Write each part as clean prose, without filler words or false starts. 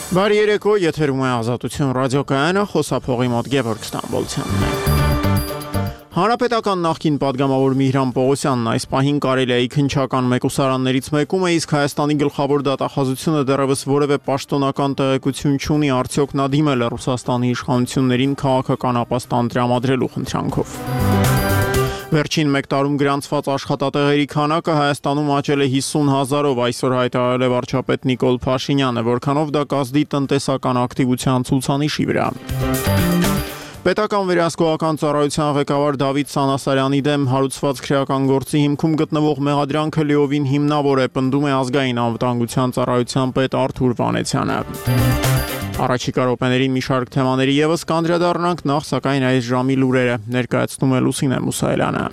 Բարի երեկո, եթերում է Ազատություն ռադիոկայանը, խոսափողի մոտ Գևորգ Ստամբոլցյանն է։ Հանրապետական նախկին падգամավոր Միհրան Պողոսյանն այս պահին Կարելիայի քննչական մեկուսարաններից մեկում է, իսկ Հայաստանի գլխավոր դատախազությունը դեռևս որևէ պաշտոնական տեղեկություն չունի, արդյոք նա դիմել է Ռուսաստանի իշխանություններին քաղաքական ապաստան տրամադրելու խնդրանքով։ Վերջին մեկ տարում գրանցված աշխատատեղերի քանակը Հայաստանում աճել է 50,000-ով, այսօր հայտարարել է վարչապետ Նիկոլ Փաշինյանը, որքանով դա կազդի տնտեսական ակտիվության ցուցանիշի վրա։ Պետական վերահսկողական ծառայության ղեկավար Դավիթ Սանասարյանի դեմ հարուցված քրեական գործի հիմքում գտնվող մեղադրանքը լիովին հիմնավոր է, պնդում է ազգային անվտանգության ծառայության պետ Արթուր Վանեցյանը։ Առաջիկա րոպեներին մի շարք թեմաների եւս կանդրադառնանք, նախ սակայն այս ժամի լուրերը ներկայացնում է Լուսինե Մուսայելյանը։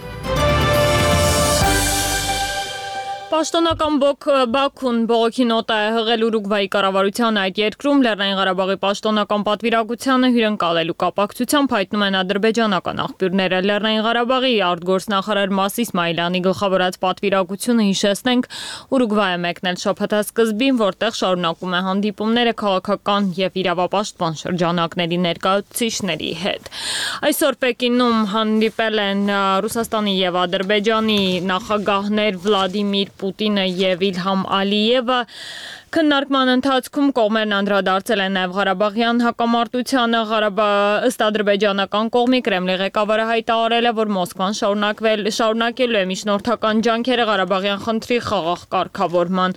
Պաշտոնական Բաքուն բողոքի նոտա է հղել Ուրուգվայի կառավարությանը այդ երկրում Լեռնային Ղարաբաղի պաշտոնական պատվիրակությանը հյուրընկալելու կապակցությամբ հայտնում են ադրբեջանական աղբյուրները։ Լեռնային Ղարաբաղի արտգործնախարար Մաս Իսմայիլյանի գլխավորած պատվիրակությունը, հիշեցնենք, Ուրուգվայ է մեկնել շաբաթասկզբին, որտեղ շարունակում է հանդիպումները քաղաքական եւ իրավապաշտպան շրջանակների ներկայացուցիչների հետ։ Այսօր Պեկինում հանդիպել են Ռուսաստանի եւ Ադրբեջանի նախագահներ Վլադիմիր Պուտինը եւ Իլհամ Ալիևը։ Քննարկման ընթացքում կողմերն անդրադարձել են նաև Ղարաբաղյան հակամարտությանը։ Ըստ ադրբեջանական կողմի Կրեմլի ղեկավարը հայտարարել է, որ Մոսկվան շարունակելու է միջնորդական ջանքերը Ղարաբաղյան խնդրի խաղաղ կարգավորման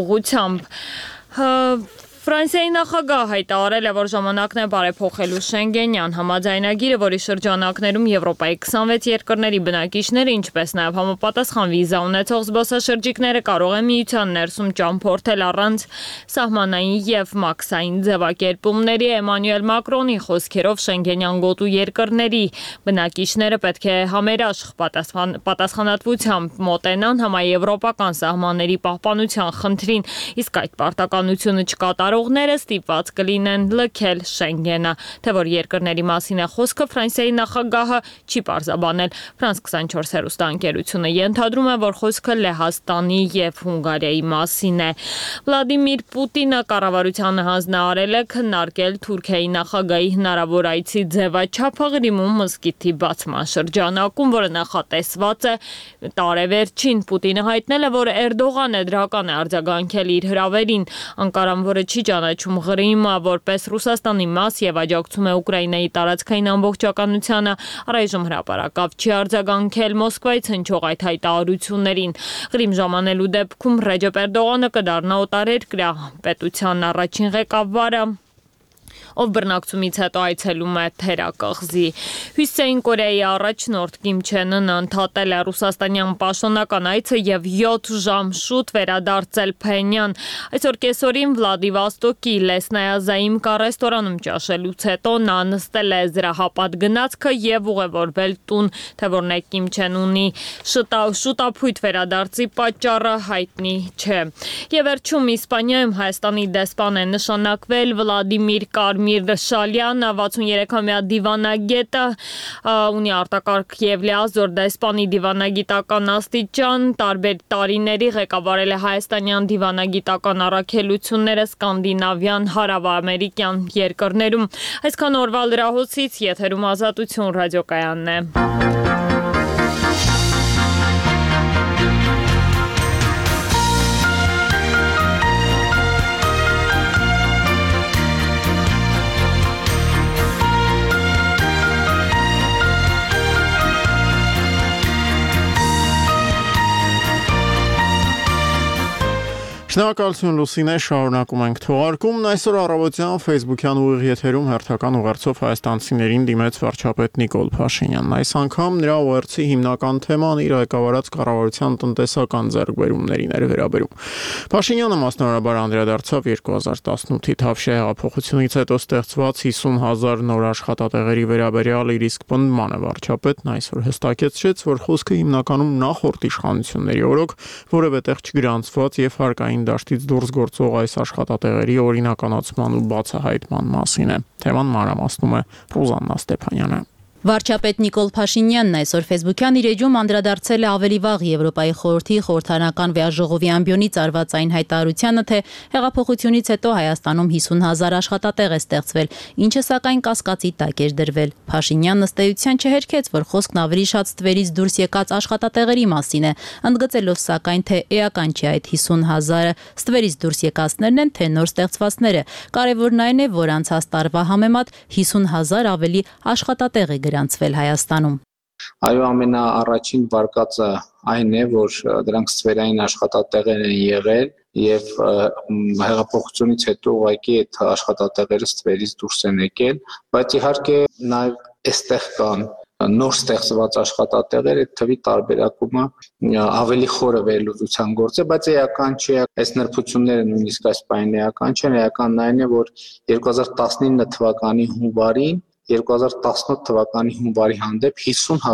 ուղղությամբ։ Ֆրանսիայի նախագահ հայտարարել է, որ ժամանակն է բարեփոխելու Շենգենյան համաձայնագիրը, որի շրջանակներում Եվրոպայի 26 երկրների բնակիչները, ինչպես նաև համապատասխան վիզա ունեցող զբոսաշրջիկները կարող են միության ներսում ճամփորդել առանց սահմանային եւ մաքսային ձևակերպումների։ Էմանուել Մակրոնի խոսքերով Շենգենյան գոտու երկրների բնակիչները պետք է համերաշխ պատասխանատվությամբ մոտենան համաեվրոպական սահմանների պահպանության խնդրին, իսկ այդ պարտականությունը չկատարողները ստիպված կլինեն լքել Շենգենը։ Թե որ երկրների մասին է խոսքը, Ֆրանսիայի նախագահը չի պարզաբանել։ Ֆրանս 24 հեռուստաընկերությունը ենթադրում է, որ խոսքը Լեհաստանի եւ Հունգարիայի մասին է։ Վլադիմիր Պուտինը կառավարությանը հանձնարարել է քննարկել Թուրքիայի նախագահի հնարավոր այցի ձևաչափը Ղրիմում մզկիթի բացման շրջանակում, որը նախատեսված է տարեվերջին։ Պուտինը հայտնել է, որ Էրդողանը դրական է արձագանքել իր հրավերին։ Անկարան, որը չի ճանաչում Ղրիմը որպես Ռուսաստանի մաս եւ աջակցում է Ուկրաինայի տարածքային ամբողջականությանը, առայժմ հրապարակավ չի արձագանքել Մոսկվայից հնչող այդ հայտարարություններին։ Ղրիմ ժամանելու դեպքում Ռեջեփ Էրդողանը կդառնա օտարերկրյա պետության առաջին ղեկավարը, ով բռնակցումից հետո այցելում է Թերակղզի։ Հյուսիսային Կորեայի առաջնորդ Կիմ Չեն Ընը ընդհատել է ռուսաստանյան պաշտոնական այցը եւ 7 ժամ շուտ վերադարձել Փենյան։ Այսօր կեսօրին Վլադիվոստոկի Լեսնայազայիմկա ռեստորանում ճաշելուց հետո նա նստել է զրահապատ գնացքը եւ ուղևորվել տուն, թե որն է Կիմ Չեն Ունի շուտափույթ վերադարձի պատճառը հայտնի չէ։ Եվ վերջում Իսպանիայում Հայաստանի դեսպան է նշանակվել Վլադիմիր Շալյանը, 63-ամյա դիվանագետը, ունի արտակարգ եւ լիազոր դեսպանի դիվանագիտական աստիճան, տարբեր տարիների ղեկավարել է հայաստանյան դիվանագիտական առաքելությունները սկանդինավյան, հարավամերիկյան երկրներում։ Այսքան օրվա լրահոսից, եթերում Ազատություն ռադիոկայանն է։ Շնորհակալություն Լուսինե, շարունակում ենք թողարկումն։ Այսօր առավոտյան Facebook-յան ուղիղ եթերում հերթական ուղերձով հայաստանցիներին դիմեց վարչապետ Նիկոլ Փաշինյանն։ Այս անգամ նրա ուղերձի հիմնական թեման իր ղեկավարած կառավարության տնտեսական ձեռքբերումներին էր վերաբերում։ Փաշինյանը մասնավորաբար անդրադարձավ 2018-ի Թավշյա հեղափոխությունից հետո ստեղծված 50,000 նոր աշխատատեղերի վերաբերյալ իր իսկ պնդմանը։ Վարչապետն այսօր հստակեցրեց, որ խոսքը հիմնականում նախորդ իշխանությունների օրոք որևէ տեղ չգրանցված եւ հարկային դաշտից դուրս գործող այս աշխատատեղերի օրինականացման ու բացահայտման մասին է։ Թեման մանրամասնում է Ռուզաննա Ստեփանյանը։ Վարչապետ Նիկոլ Փաշինյանն այսօր Facebook-յան իր էջում անդրադարձել է ավելի վաղ Եվրոպայի խորհրդի խորհրդարանական վեաժողովի ամբիոնից արված այն հայտարարությանը, թե հեղափոխությունից հետո Հայաստանում 50,000 աշխատատեղ է ստեղծվել, ինչը սակայն կասկածի տակ էր դրվել։ Փաշինյանն ըստ էության չհերքեց, որ խոսքն ավելի շատ ստվերից դուրս եկած աշխատատեղերի մասին է, ընդգծելով սակայն, թե էական չի այդ 50,000-ը, ստվերից դուրս եկածներն են, թե նոր ստեղծվածները։ Կարևորն այն է, որ անցած տարվա համեմատ 50,000 ավելի աշխատատեղ է գրանցվել Հայաստանում։ Այո, ամենաառաջին վարկածը այն է, որ դրանք ստվերային աշխատատեղեր են եղել եւ հեղափոխությունից հետո ուղղակի այդ աշխատատեղերը ստվերից դուրս են եկել, բայց իհարկե նաեւ այստեղ կան նոր ստեղծված աշխատատեղեր, այդ թվի տարբերակումը ավելի խորը վերլուծության գործ է, բայց էական չէ, այս նրբությունները նույնիսկ այս պահին էական չեն, էականն այն է, որ 2019 թվականի հունվարին 2018 թվականի հունվարի հանդեպ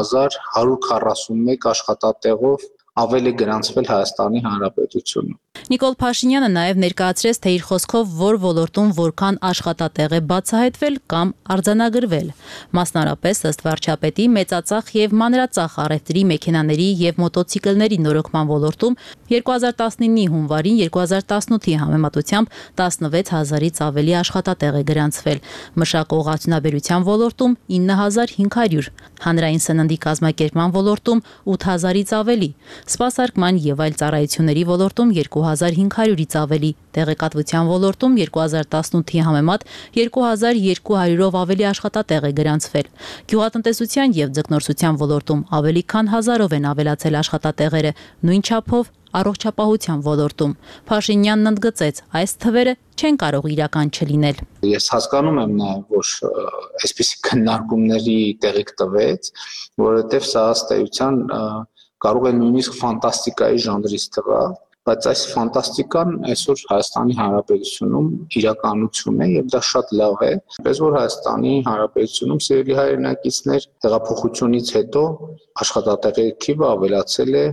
50,141 աշխատատեղով ավել է գրանցվել Հայաստանի Հանրապետությունում։ Նիկոլ Փաշինյանը նաև ներկայացրեց, թե իր խոսքով որ ոլորտում որքան աշխատատեղ է բացահայտվել կամ արձանագրվել։ Մասնարապես ըստ վարչապետի մեծածախ եւ մանրածախ առևտրի մեքենաների եւ մոտոցիկլների նորոգման ոլորտում 2019-ի հունվարին 2018-ի համեմատությամբ 16,000-ից ավելի աշխատատեղ է գրանցվել։ Մշակող արդյունաբերության ոլորտում 9,500, հանրային սննդի կազմակերպման ոլորտում 8,000-ից ավելի, սպասարկման եւ այլ ծառայությունների ոլորտում 2,500-ից ավելի, տեղեկատվության ոլորտում 2018-ի համեմատ 2,200-ով ավելի աշխատատեղ է գրանցվել։ Գյուղատնտեսության եւ ձկնորսության ոլորտում ավելի քան 1000-ով են ավելացել աշխատատեղերը, նույն չափով առողջապահության ոլորտում։ Փաշինյանն ընդգծեց, այս թվերը չեն կարող իրական չլինել։ Ես հասկանում եմ նաև, որ այսպիսի քննարկումների տեղիք տվեց, որովհետև սա ըստ էության կարող է նույնիսկ ֆանտաստիկայի ժանրից թվալ, բայց այս ֆանտաստիկան այսօր Հայաստանի Հանրապետությունում իրականություն է եւ դա շատ լավ է, այնպես որ Հայաստանի Հանրապետությունում սիրելի հայրենակիցներ հեղափոխությունից հետո աշխատատեղերի թիվը ավելացել է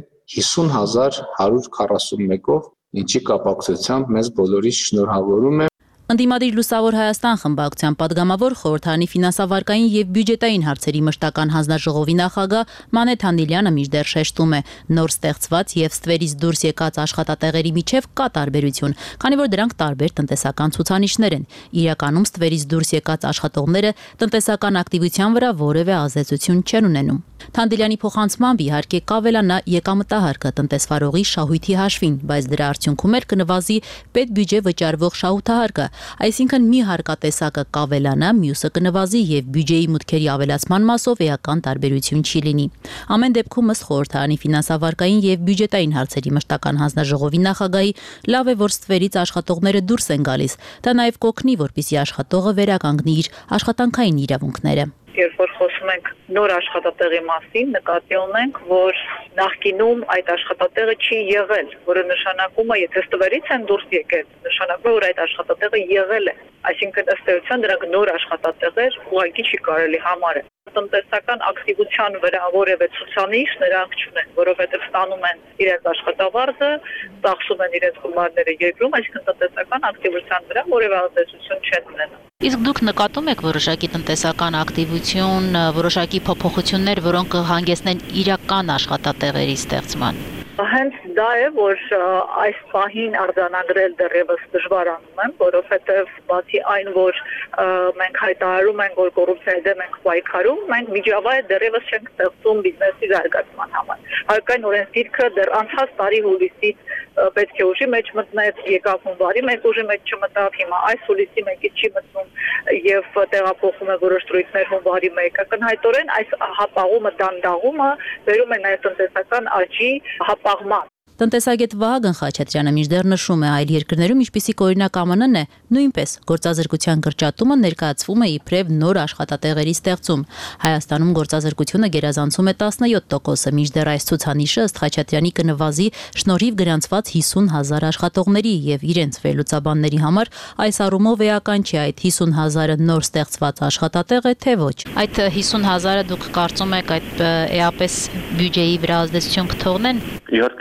50,141-ով, ինչի կապակցությամբ մեզ բոլորիս շնորհավորում եմ։ Ընդդիմադիր Լուսավոր Հայաստան խմբակցության падգամավոր խորհրդարանի ֆինանսավարկային եւ բյուջետային հարցերի մշտական հանձնաժողովի նախագահ Մանեթ Հանդիլյանը մինչդեռ շեշտում է, նոր ստեղծված եւ ստվերից դուրս եկած աշխատատեղերի միջև կա տարբերություն, քանի որ դրանք տարբեր տնտեսական ցուցանիշներ են։ Իրականում ստվերից դուրս եկած աշխատողները տնտեսական ակտիվության վրա որևէ ազդեցություն չեն ունենում։ Հանդիլյանի փոխանցմամբ իհարկե կավելանա եկամտահարկը տնտեսվարողի շահույթի հաշվին, բայց դրա արդյունքում էլ կնվազի պետբյուջե վճարվող շահութահարկը, այսինքն մի հարկատեսակը կավելանա, մյուսը կնվազի եւ բյուջեի մուտքերի ավելացման մասով էական տարբերություն չի լինի։ Ամեն դեպքում ըստ խորհրդարանի ֆինանսավարկային եւ բյուջետային հարցերի մշտական հանձնաժողովի նախագահի լավ է, որ ստվերից աշխատողները դուրս են գալիս, դա նաեւ կօգնի, որպեսզի աշխատողը վերականգնի իր աշխատանքային իրավունքները։ Երբ որ խոսում ենք նոր աշխատատեղի մասին, նկատի ունենք, որ նախկինում այդ աշխատատեղը չի եղել, որը նշանակում է, եթե ստվերից են դուրս եկել, նշանակում է, որ այդ աշխատատեղը եղել է, այսինքն ըստ էության դրանք նոր աշխատատեղեր ուղղակի չի կարելի համարել։ Տնտեսական ակտիվության վրա որևէ ցուցանիշ նրանք չունեն, որովհետև ստանում են իրենց աշխատավարձը, ծախսում են իրենց գումարները երկրում, այսինքն տնտեսական ակտիվության վրա որևէ ազդեցություն չեն ունենում։ Իսկ դուք նկատում եք որոշակի տնտեսական ակտիվություն, որոշակի փոփոխություններ, որոնք կհանգեցնեն իրական աշխատատեղերի ստեղծման։ Հենց դա է, որ այս պահին արձանագրել դեռևս դժվարանում եմ, որովհետև բացի այն, որ մենք հայտարարում ենք, որ կոռուպցիայի դեմ ենք պայքարում, մենք միջավայր դեռևս չենք ստեղծում բիզնեսի զարգացման համար։ Հարկային օրենսգիրքը դեռ անցած տարի հուլիսից պետք է ուժի մեջ մտնեց, եկավ հունվարի 1 ուժի մեջ չմտավ, հիմա այս հուլիսի 1-ից չի մտնում եւ տեղափոխում է որոշ դրույթներ հունվարի 1-ը։ Կնհայտորեն այս հապաղումը, դանդաղումը բերում է նաեւ տնտեսական աճի հապաղման։ Տնտեսագետ Վահագն Խաչատրյանը մինչդեռ նշում է, այլ երկրներում, ինչպիսիք օրինակ ԱՄՆ-ն է, նույնպես գործազրկության կրճատումը ներկայացվում է իբրև նոր աշխատատեղերի ստեղծում։ Հայաստանում գործազրկությունը գերազանցում է 17%-ը, մինչդեռ այս ցուցանիշը ըստ Խաչատրյանի կնվազի շնորհիվ գրանցված 50,000 աշխատողների եւ իրենց վերլուծաբանների համար այս առումով էական չէ այդ 50,000-ը նոր ստեղծված աշխատատեղ է, թե ոչ։ Այդ 50,000-ը դուք կարծում եք այդ էապես բյուջեի վրա ազդեցություն կթողնեն։ Իհարկե, միանշանակ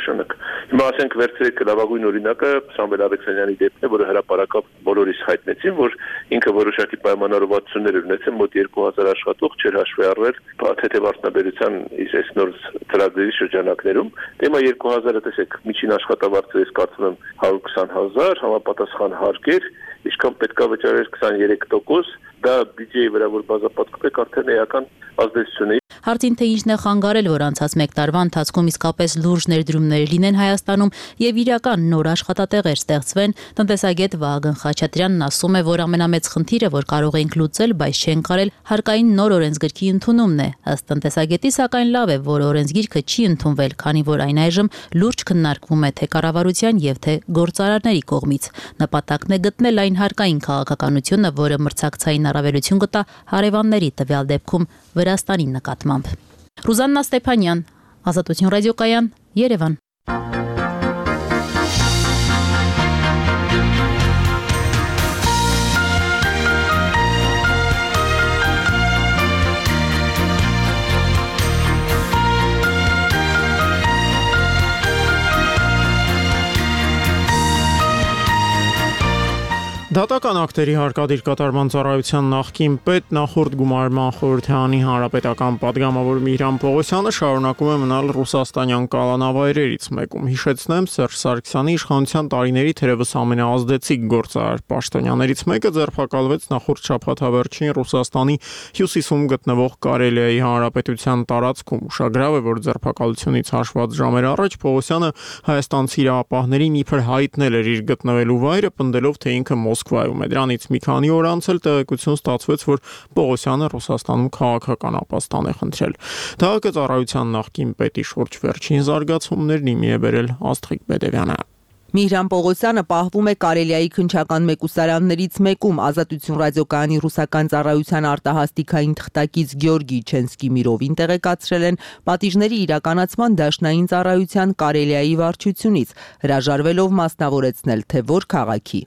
միանշանակ։ Հիմա ասենք վերցրեք լավագույն օրինակը Սամվել Ալեքսանյանի դեպքն է, որը հրապարակավ բոլորիս հայտնեցին, որ ինքը որոշակի պայմանավորվածություններ ունեցել մոտ 2000 աշխատող չէր հաշվի առել թեթևարդյունաբերության այս նոր ծրագրերի շրջանակներում։ Դեմա 2000-ը տեսեք, միջին աշխատավարձը ես կարծում եմ 120,000, համապատասխան հարկեր, ինչքան պետքա վճարեր 23%, դա բյուջեի վրա որ բազապատկվեք արդեն էական ազդեցություն է։ Հարցին թե ինչն է խանգարել, որ անցած մեկ տարվա ընթացքում իսկապես լուրջ ներդրումներ լինեն Հայաստանում եւ իրական նոր աշխատատեղեր ստեղծվեն, տնտեսագետ Վահագն Խաչատրյանն ասում է, որ ամենամեծ խնդիրը, որ կարող ենք լուծել, բայց չեն կարել, հարկային նոր օրենսգրքի ընդունումն է։ Ըստ տնտեսագետի, սակայն լավ է, որ օրենսգիրքը չի ընդունվել, քանի որ այն այժմ լուրջ քննարկվում է թե կառավարության եւ թե գործարարների կողմից։ Նպատակն է գտնել այն հարկային քաղաքականությունը, որը մրցակցային առավելություն կտա հարևանների, տվյալ դեպքում Վրաստանի նկատմամբ։ Ռուզաննա Ստեփանյան, Ազատություն ռադիոկայան, Երևան։ Դատական ակտերի հարկադիր կատարման ծառայության նախկին պետ նախորդ գումարման խորհրդարանի հանրապետական պատգամավոր Միհրան Պողոսյանը շարունակում է մնալ ռուսաստանյան կալանավայրերից մեկում։ Հիշեցնեմ, Սերժ Սարգսյանի իշխանության տարիների թերևս ամենաազդեցիկ գործարար պաշտոնյաներից մեկը ձերբակալվեց նախորդ շաբաթավերջին Ռուսաստանի հյուսիսում գտնվող Կարելիայի հանրապետության տարածքում։ Ուշագրավ է, որ ձերբակալությունից հաշված ժամեր առաջ Պողոսյանը հայաստանցի իրավապահներին իբր հայտնել էր իր գտնվելու վայրը, պնդելով, թե ինքը Մոսկվայում է։ Դրանից մի քանի օր անց էլ տեղեկություն ստացվեց, որ Պողոսյանը Ռուսաստանում քաղաքական ապաստան է խնդրել։ Քաղաքացիության նախկին պետի շուրջ վերջին զարգացումներն իմի է բերել Աստղիկ Բեդևյանը։ Միհրան Պողոսյանը պահվում է Կարելիայի քննչական մեկուսարաններից մեկում։ Ազատություն ռադիոկայանի ռուսական ծառայության արտահասթիկային թղթակից Գեորգի Չենսկի-Միրովին տեղեկացրել են պատիժների իրականացման դաշնային ծառայության Կարելիայի վարչությունից, հրաժարվելով մասնավորեցնել, թե որ քաղաքի։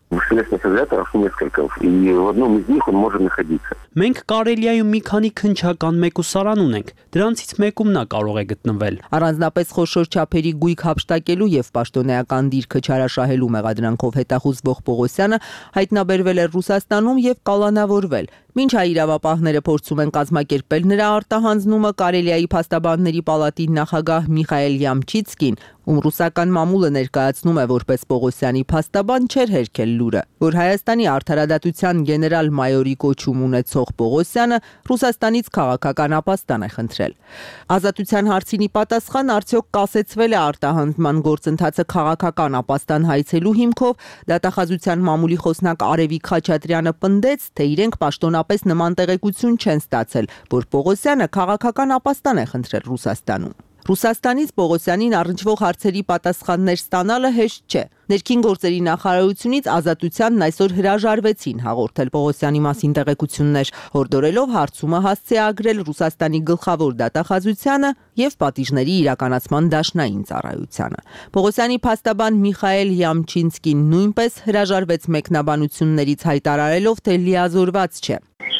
Մենք Կարելիայում մի քանի քննչական մեկուսարան ունենք, դրանցից մեկում նա կարող է գտնվել։ Առանձնապես խոշոր չափերի գույք հափշտակելու եւ պաշտոնեական դիրքը չարաշահելու մեղադրանքով հետախուզվող Պողոսյանը հայտնաբերվել է Ռուսաստանում եւ կալանավորվել։ Մինչ իրավապահները փորձում են կազմակերպել նրա արտահանձնումը, Կարելիայի փաստաբանների պալատի նախագահ Միխայել Յամչիցկին, ում ռուսական մամուլը ներկայացնում է որպես Պողոսյանի փաստաբան, չէր հերքել լուրը, որ Հայաստանի արդարադատության գեներալ-մայորի կոչում ունեցող Պողոսյանը Ռուսաստանից քաղաքական ապաստան է խնդրել։ Ազատության հարցինի պատասխան արդյոք կասեցվել է արտահանձնման գործընթացը քաղաքական ապաստան հայցելու հիմքով, դատախազության մամուլի խոսնակ Արևիկ Խաչատրյանը պնդեց, թե իրենք պաշտոնապես նման տեղեկություն չեն ստացել, որ Պողոսյանը քաղաքական ապաստան է խնդրել Ռուսաստանում։ Ռուսաստանից Պողոսյանին առնչվող հարցերի պատասխաններ ստանալը հեշտ չէ։ Ներքին գործերի նախարարությունից Ազատությանն այսօր հրաժարվեցին հաղորդել Պողոսյանի մասին տեղեկություններ, հորդորելով հարցումը հասցեագրել Ռուսաստանի գլխավոր դատախազությանը եւ պատիժների իրականացման դաշնային ծառայությանը։ Պողոսյանի փաստաբան Միխայել Յամչինսկին նույնպես հրաժարվեց մեկնաբանություններից, հայտարարելով, թե լիազորված չէ։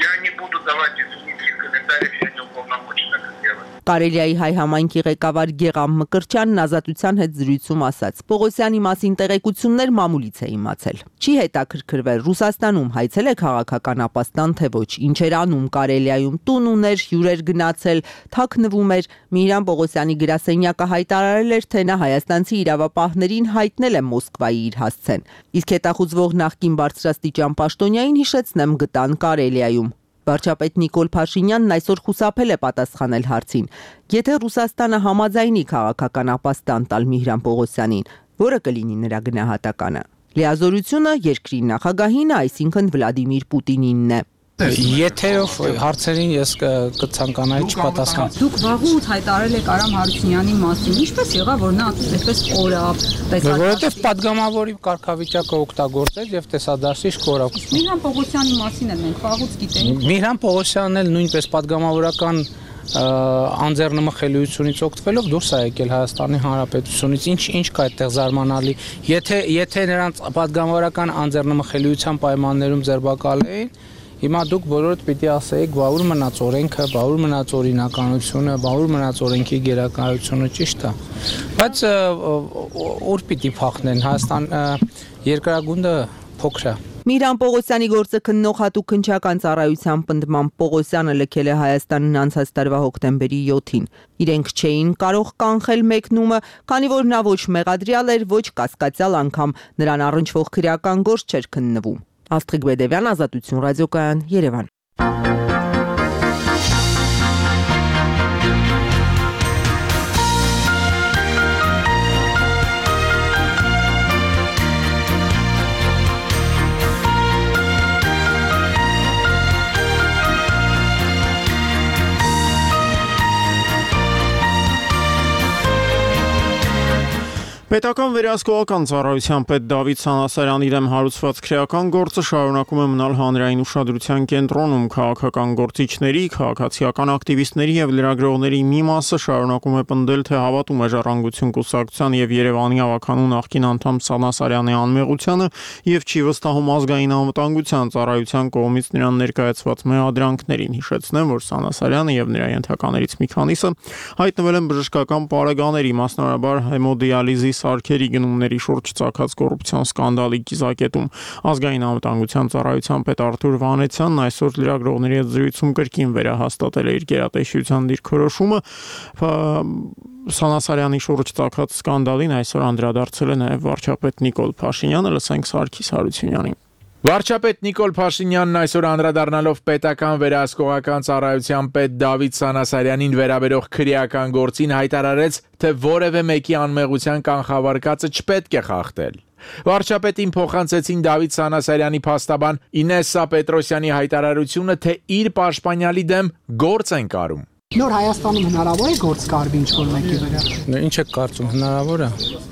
Կարելիայի հայ համայնքի ղեկավար Գեղամ Մկրտչյանն Ազատության հետ զրույցում ասաց. Պողոսյանի մասին տեղեկություններ մամուլից է իմացել։ Չի հետաքրքրվել Ռուսաստանում հայցել է քաղաքական ապաստան, թե ոչ, ինչ էր անում Կարելիայում, տուն ուներ, հյուրեր գնացել, թաքնվում էր։ Միհրան Պողոսյանի գրասենյակը հայտարարել էր, թե նա հայաստանցի իրավապահներին հայտնել է Մոսկվայի իր հասցեն։ Իսկ հետախուզվող նախկին բարձրաստիճան պաշտոնյային, հիշեցնեմ, գտան Կարելիայում։ Վարչապետ Նիկոլ Փաշինյանն այսօր խուսափել է պատասխանել հարցին. Եթե Ռուսաստանը համաձայնի քաղաքական ապաստան տալ Միհրան Պողոսյանին, որը կլինի նրա գնահատականը։ Լիազորությունը երկրի նախագահին, այսինքն Վլադիմիր Պուտինինն է։ Եթե հարցերին ես կցանկանայի չպատասխան։ Դուք վաղուց հայտարարել եք Արամ Հարությունյանի մասին, ինչպես եղավ, որ նա այդպես կորավ, որովհետև падգամավորի կարգավիճակը օգտագործեց եւ տեսադարձիչ կորավ։ Միհրան Պողոսյանի մասին էլ մենք վաղուց գիտենք։ Միհրան Պողոսյանն էլ նույնպես падգամավորական անձեռնմխելիությունից օգտվելով դուրս է եկել Հայաստանի Հանրապետությունից, ինչ կա այդտեղ զարմանալի։ Եթե նրանց падգամավորական անձեռնմխելիության պայմաններում ձերբակալեին, Հիմա դուք բոլորդ պիտի ասեիք, բա ուր մնաց օրենքը, բա ուր մնաց օրինականությունը, բա ուր մնաց օրենքի գերակայությունը, ճիշտ է։ Բայց ուր պիտի փախնեն, Հայաստան երկրագունդը փոքր է։ Միրան Պողոսյանի գործը քննող հատուկ քննչական ծառայության պնդման Պողոսյանը լքել է Հայաստանին անցած տարվա հոկտեմբերի 7-ին։ Իրենք չէին կարող կանխել մեկնումը, քանի որ նա ոչ մեղադրյալ էր, ոչ կասկածյալ անգամ նրան առնչվող քրեական գործ չէր քննվում։ Աստղիկ Բեդևյան, Ազատություն ռադիոկայան, Երևան։ Պետական վերահսկողական ծառայության պետ Դավիթ Սանասարյանի դեմ հարուցված քրեական գործը շարունակում է մնալ հանրային ուշադրության կենտրոնում։ Քաղաքական գործիչների, քաղաքացիական ակտիվիստների եւ լրագրողների մի մասը շարունակում է պնդել, թե հավատում է Ժառանգություն կուսակցության եւ Երևանի ավականու նախկին անդամ Սանասարյանի անմեղությանը եւ չի վստահում ազգային անվտանգության ծառայության կողմից նրան ներկայացված մեղադրանքներին։ Հիշեցնեմ, որ Սանասարյանը եւ նրա ենթականերից մի քանիսը հայտնվել են բժշկական պարագաների, մասնավորաբար հեմոդիալիզի սարքերի գնումների շուրջ ծագած կոռուպցիոն սկանդալի կիզակետում։ Ազգային անվտանգության ծառայության պետ Արթուր Վանեցյանն այսօր լրագրողների հետ զրույցում կրկին վերահաստատել է իր գերատեսչության դիրքորոշումը։ Սանասարյանի շուրջ ծագած սկանդալին այսօր անդրադարձել է նաև վարչապետ Նիկոլ Փաշինյանը, լսենք Սարգիս Հարությունյանին։ Վարչապետ Նիկոլ Փաշինյանն այսօր անդրադառնալով պետական վերահսկողական ծառայության պետ Դավիթ Սանասարյանին վերաբերող քրեական գործին հայտարարեց, թե որևէ մեկի անմեղության կանխավարկածը չպետք է խախտել։ Վարչապետին փոխանցեցին Դավիթ Սանասարյանի փաստաբան Ինեսսա Պետրոսյանի հայտարարությունը, թե իր պաշտպանյալի դեմ գործ են կարում։ Նոր Հայաստանում հնարավոր է գործ կարվի ինչ-որ մեկի վրա։ Ինչ եք կարծում, հնարավոր է։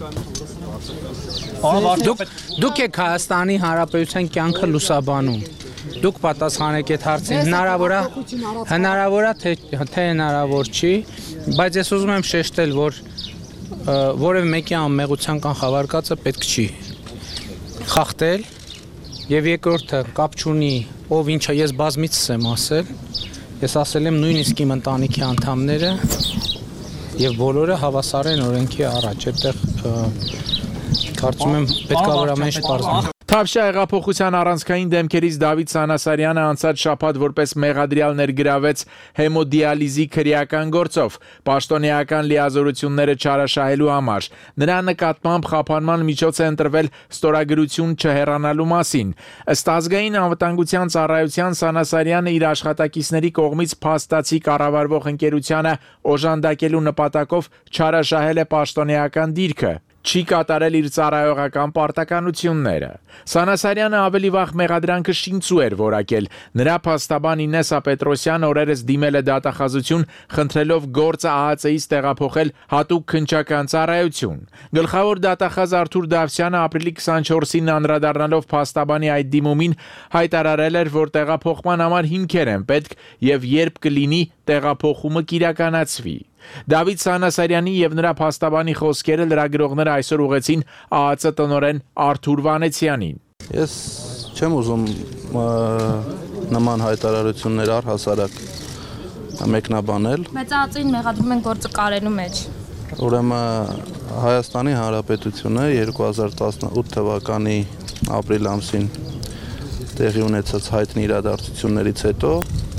Դուք եք Հայաստանի Հանրապետության կյանքը լուսաբանում։ Դուք պատասխանեք այդ հարցին, հնարավոր է թե հնարավոր չի, բայց ես ուզում եմ շեշտել, որ որևէ մեկի անմեղության կանխավարկածը պետք չի խախտել, եւ երկրորդը կապ չունի ով ինչա, ես բազմիցս եմ ասել, ես ասել եմ նույնիսկ իմ ընտանիքի անդամները եւ բոլորը հավասար են օրենքի առաջ, այդտեղ կարծում եմ պետք է որ ամեն ինչ պարզվի։ Թավշյա հեղափոխության առանցքային դեմքերից Դավիթ Սանասարյանը անցած շաբաթ որպես մեղադրյալ ներգրավեց հեմոդիալիզի քրեական գործով պաշտոնեական լիազորությունները չարաշահելու համար։ Նրա նկատմամբ խափանման միջոց է ընտրվել ստորագրություն չհեռանալու մասին։ Ըստ ազգային անվտանգության ծառայության Սանասարյանը իր աշխատակիցների կողմից փաստացի կառավարվող ընկերությանը օժանդակելու նպատակով չարաշահել է պաշտոնեական դիրքը։ Չի կատարել իր ծառայողական պարտականությունները։ Սանասարյանը ավելի վաղ մեղադրանքը շինծու էր որակել։ Նրա փաստաբան Ինեսսա Պետրոսյանը օրերս դիմել է դատախազություն, խնդրելով գործը ԱԱԾ-ից տեղափոխել հատուկ քննչական ծառայություն։ Գլխավոր դատախազ Արթուր Դավթյանը ապրիլի 24-ին անդրադառնալով փաստաբանի այդ դիմումին հայտարարել էր, որ տեղափոխման համար հիմքեր են պետք եւ երբ կլինի տեղափոխումը կիրականացվի։ Դավիթ Սանասարյանի եւ նրա փաստաբանի խոսքերը լրագրողները այսօր ուղեցին ԱԱԾ տնօրեն Արթուր Վանեցյանին։ Ես չեմ ուզում նման հայտարարություններ առհասարակ մեկնաբանել։ Բայց ԱԱԾ-ին մեղադրում են գործը կարելու մեջ։ Ուրեմն Հայաստանի Հանրապետությունը 2018 թվականի ապրիլ ամսին տեղի ունեցած հայտնի իրադարձություններից հետո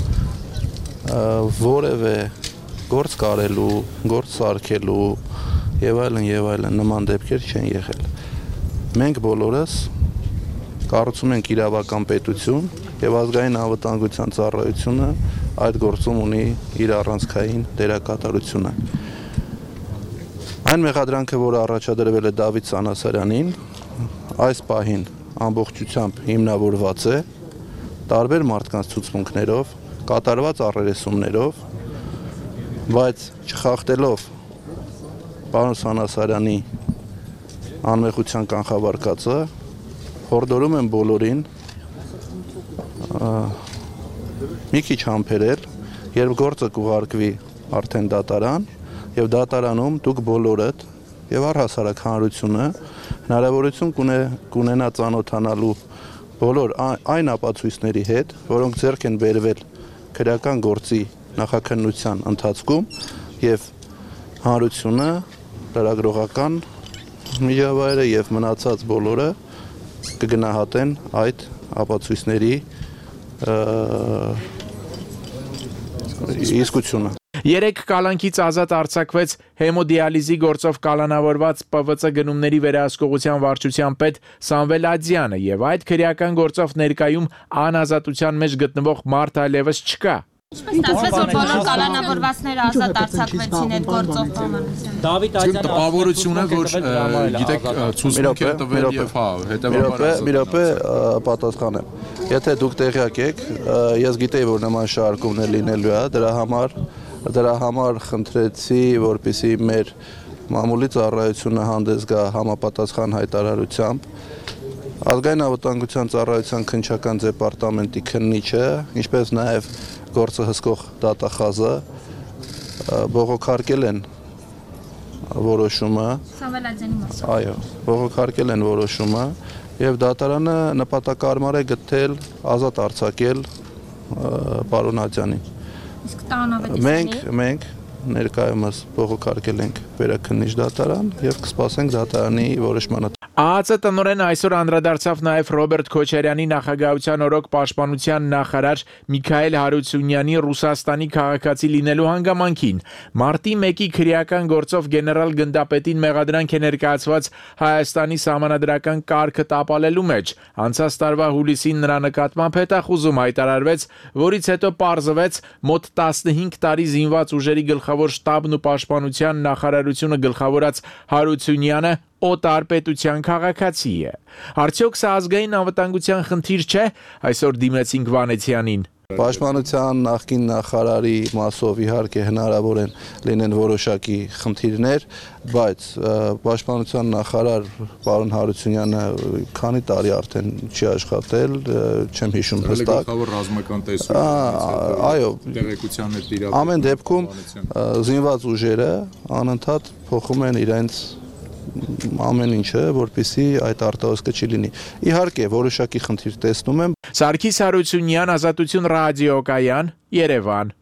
որևէ գործ կարելու, գործ սարքելու եւ այլն նման դեպքեր չեն եղել։ Մենք բոլորս կառուցում ենք իրավական պետություն եւ ազգային անվտանգության ծառայությունը այդ գործում ունի իր առանցքային դերակատարությունը։ Այն մեղադրանքը, որը առաջադրվել է Դավիթ Սանասարյանին, այս պահին ամբողջությամբ հիմնավորված է տարբեր մարդկանց ցուցմունքներով, կատարված առերեսումներով, բայց չխախտելով պարոն Սանասարյանի անմեղության կանխավարկածը, հորդորում եմ բոլորին մի քիչ համբերել, երբ գործը կուղարկվի արդեն դատարան, եւ դատարանում դուք բոլորդ եւ առհասարակ հանրությունը հնարավորություն կունենա ծանոթանալու բոլոր այն ապացույցների հետ, որոնք ձեռք են բերվել քրեական գործի նախաքննության ընթացքում եւ հանրությունը, լրագրողական միջավայրը եւ մնացած բոլորը կգնահատեն այդ ապացույցների իսկությունը։ 3 կալանքից ազատ արձակվեց հեմոդիալիզի գործով կալանավորված ՊՎԾ գնումների վերահսկողության վարչության պետ Սամվել Ադյանը եւ այդ քրեական գործով ներկայում անազատության մեջ գտնվող մարդ այլևս չկա։ Ստացվեց, որ բոլոր կալանավորվածները ազատ արձակվեցին այդ գործով բանալության։ Դավիթ Ադյանը տպավորությունը, որ գիտեք, ցուցմունք է տվել եւ հետեւաբար մի րոպե պատասխանեմ։ Եթե դուք տեղյակ եք, ես գիտեի, որ նման շարքումներ լինելու է, դրա համար խնդրեցի, որպեսզի մեր մամուլի ծառայությունը հանդես գա համապատասխան հայտարարությամբ։ Ազգային անվտանգության ծառայության քննչական դեպարտամենտի քննիչը, ինչպես նաև գործը հսկող դատախազը բողոքարկել են որոշումը։ Սամվել Ադյանի մասով։ Այո, բողոքարկել են որոշումը եւ դատարանը նպատակարար է գտել ազատ արձակել պարոն Ադյանին։ Իսկ տանավետիսանի Մենք ներկայումս բողոքարկել ենք վերաքննիչ դատարան եւ կսպասենք դատարանի որոշմանը։ ԱԱԾ տնօրեն այսօր անդրադարձավ նաև Ռոբերտ Քոչարյանի նախագահության օրոք պաշտպանության նախարար Միքայել Հարությունյանի Ռուսաստանի քաղաքացի լինելու հանգամանքին։ Մարտի 1-ի քրեական գործով գեներալ գնդապետին մեղադրանք է ներկայացված Հայաստանի սահմանադրական կարգը տապալելու մեջ։ Անցած տարվա հուլիսին նրա նկատմամբ հետախուզում հայտարարվեց, որից հետո պարզվեց մոտ 15 տարի զինված ուժերի գլխավոր շտաբն ու պաշտպանության նախարարությունը գլխավորած Հարությունյանը օտար պետության քաղաքացի է։ Արդյոք սա ազգային անվտանգության խնդիր չէ, այսօր դիմեցինք Վանեցյանին։ Պաշտպանության նախկին նախարարի մասով իհարկե հնարավոր են լինեն որոշակի խնդիրներ, բայց պաշտպանության նախարար պարոն Հարությունյանը քանի տարի արդեն չի աշխատել, չեմ հիշում հստակ։ Գլխավոր ռազմական տեսություն։ Այո, տեղեկության հետ իրական։ Ամեն դեպքում զինված ուժերը անընդհատ փոխում են իրենց ամեն ինչը, որպեսզի այդ արտահոսքը չի լինի։ Իհարկե, որոշակի խնդիր տեսնում եմ։ Սարգիս Հարությունյան, Ազատություն ռադիոկայան, Երևան։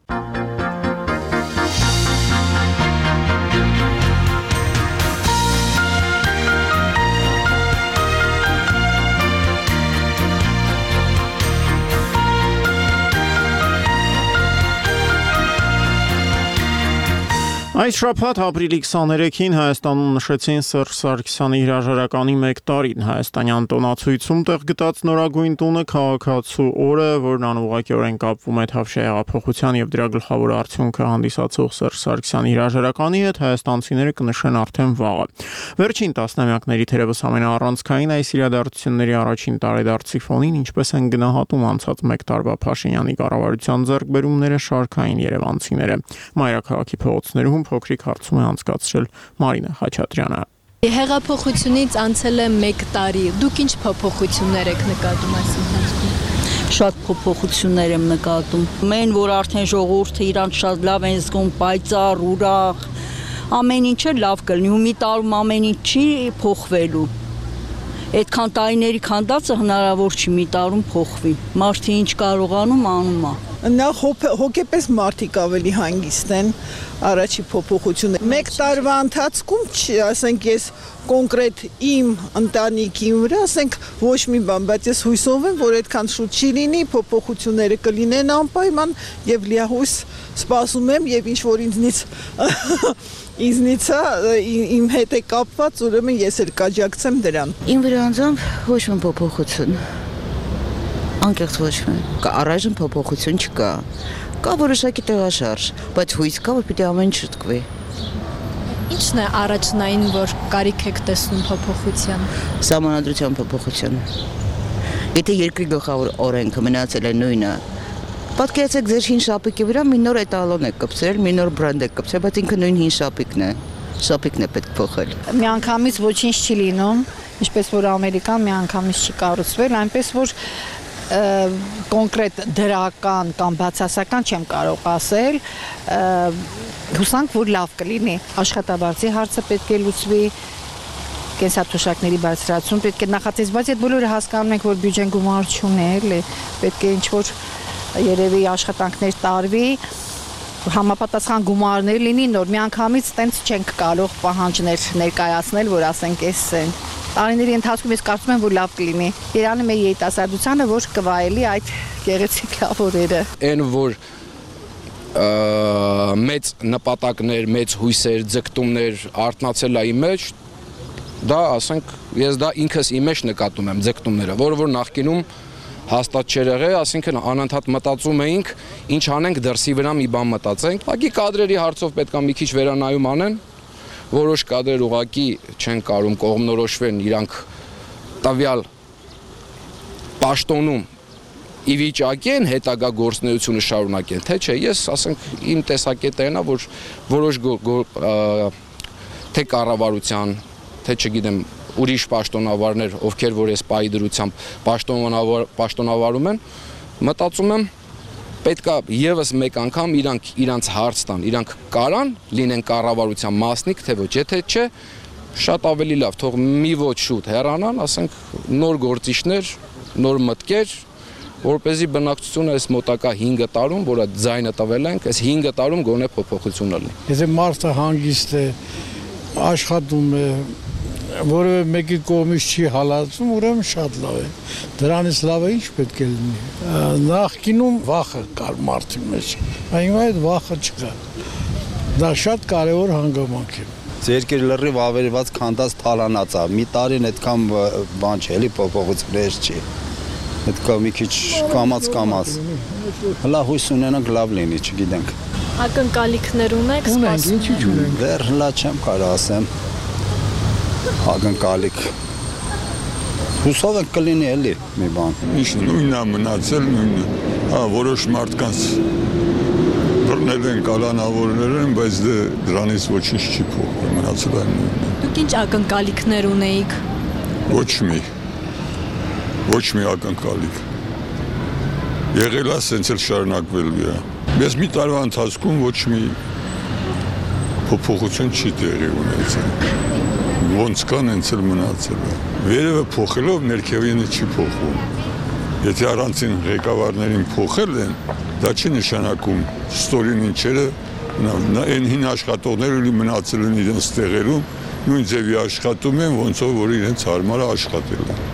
Այս շաբաթ ապրիլի 23-ին Հայաստանում նշեցին Սերժ Սարգսյանի հրաժարականի 1 տարին։ Հայաստանյան տոնացույցում տեղ գտած նորագույն տունը քաղաքացու օրը, որն անուղղակիորեն կապվում է Թավշյա հեղափոխության եւ դրա գլխավոր արդյունքը հանդիսացող Սերժ Սարգսյանի հրաժարականի հետ, հայաստանցիները կնշեն արդեն վաղը։ Վերջին տասնամյակների թերևս ամենաառանցքային այս իրադարձությունների առաջին տարեդարձի ֆոնին ինչպես են գնահատում անցած 1 տարվա Փաշինյանի կառավարության ձեռքբերումները շարքային երևանցիները։ Մայրաքաղաքի փողոցներում փոքրիկ հարցում է անցկացրել Մարինա Խաչատրյանը։ Հեղափոխությունից անցել է 1 տարի։ Դուք ինչ փոփոխություններ եք նկատում այս ընթացքում։ Շատ փոփոխություններ եմ նկատում։ Մեն որ արդեն ժողովուրդը իրան շատ լավ են զգում, պայծառ, ուրախ, ամեն ինչը լավ կլինի, ու մի տարում ամեն ինչ չի փոխվելու։ Այդքան տարիների քանդածը հնարավոր չի մի տարում փոխվի։ Մարդը ինչ կարողանում անում է։ Նախ հոգեպես մարդիկ ավելի հանգիստ են, առաջի փոփոխությունը։ 1 տարվա ընթացքում, ասենք ես կոնկրետ իմ ընտանիքի վրա, ասենք ոչ մի բան, բայց ես հույսով եմ, որ այդքան շուտ չի լինի, փոփոխությունները կլինեն անպայման եւ լիահույս սպասում եմ եւ ինչ որ ինձնից իմ հետ է կապված, ուրեմն ես էլ կաջակցեմ դրան։ Իմ վրա անձամբ ոչ մի փոփոխություն։ Անկեղծ ոչ մի։ Առայժմ փոփոխություն չկա։ Կա որոշակի տեղաշարժ, բայց հույս կա, որ պիտի ամեն ինչ շտկվի։ Ինչն է առաջնային, որ կարիք եք տեսնում փոփոխության։ Սահմանադրության փոփոխությունը։ Եթե երկրի գլխավոր օրենքը մնացել է նույնը, պատկերացեք ձեր հին շապիկի վրա մի նոր էտալոն եք կպցրել, մի նոր բրենդ եք կպցրել, բայց ինքը նույն հին շապիկն է։ Շապիկն է պետք փոխել։ Միանգամից ոչինչ չի լինում, ինչպես որ Ամերիկան միանգամից չի կառուցվել, այնպես որ կոնկրետ դրական կամ բացասական չեմ կարող ասել, հուսանք, որ լավ կլինի, աշխատավարձի հարցը պետք է լուծվի, կենսաթոշակների բարձրացում, պետք է նախատես, բայց այդ բոլորը հասկանում ենք, որ բյուջեն գումար չունի, էլի, պետք է ինչ-որ երևի աշխատանքներ տարվի, համապատասխան գումարներ լինի, նոր միանգամից տենց չենք կարող պահանջներ ներկայացնել, որ ասենք էս են։ Տարիների ընթացքում ես կարծում եմ, որ լավ կլինի։ Երանի մեր երիտասարդությանը, որ կվայելի այդ գեղեցիկ լավ օրերը։ Այն որ մեծ նպատակներ, մեծ հույսեր, ձգտումներ արտնացել է իմ մեջ, դա ասենք, ես դա ինքս իմ մեջ նկատում եմ ձգտումները, որը որ նախկինում հաստատ չէր եղել, ասինքն անընդհատ մտածում էինք, ինչ անենք դրսի վրա մի բան մտածենք։ Ուղղակի կադրերի հարցով պետք է մի քիչ վերանայում անեն, որոշ կադրեր ուղղակի չեն կարում կողմնորոշվեն, իրանք տվյալ պաշտոնում ի վիճակի են հետագա գործունեությունը շարունակեն, թե չէ, ես ասենք իմ տեսակետը այն է, որ որոշ թե կառավարության, թե չգիտեմ ուրիշ պաշտոնավարներ, ովքեր որ այս պահի դրությամբ պաշտոնավարում են, մտածում եմ պետքա եւս մեկ անգամ իրանց հարց տան, իրանք կարան լինեն կառավարության մասնիկ, թե ոչ, եթե չէ, շատ ավելի լավ, թող մի ոչ շուտ հեռանան, ասենք նոր գործիչներ, նոր մտքեր, որպեսզի բնակչությունը այս մոտակա 5 տարում, որը ձայնը տվել ենք, այս 5 տարում գոնե փոփոխություն լինի։ Եթե մարդը հանգիստ է, աշխատում է, որևէ մեկի կողմից չի հալածում, ուրեմն շատ լավ է։ Դրանից լավը ինչ պետք է լինի։ Նախկինում վախը կար մարդի մեջ, այնքան այդ վախը չկա։ Դա շատ կարևոր հանգամանք է։ Երկիր լրիվ ավերված քանդած թալանած է։ Մի տարին այդքան բան չէ, էլի փոփոխություններ չի։ Պետք է մի քիչ կամած։ Հլա հույս ունենանք լավ լինի, չգիտենք։ Ակնկալիքներ ունեք, սպասում։ Ինչի՞ չունենք։ Դեռ հլա չեմ կարող ասեմ։ Ակնկալիք։ Հուսով ենք կլինի էլի մի բան։ Ինչ նույնն է մնացել, նույնը։ Որոշ մարդկանց բռնել են, կալանավորներ են, բայց դրանից ոչինչ չի փոխվել, մնացել է նույնը։ Դուք ինչ ակնկալիքներ ունեիք։ Ոչ մի ակնկալիք։ Եղել է, սենց էլ շարունակվելու է։ Ես մի տարվա ընթացքում ոչ մի փոփոխություն չի տեղի ունեցել։ Ոնց կան հենց էլ մնացել է։ Վերևը փոխելով ներքևինը չի փոխվում։ Եթե առանցին ղեկավարներին փոխել են, դա չի նշանակում ստորին ինչերը այն հին աշխատողները մնացել են իրենց տեղերում, նույն ձևի աշխատում են, ոնց որ իրենց հարմար աշխատել են։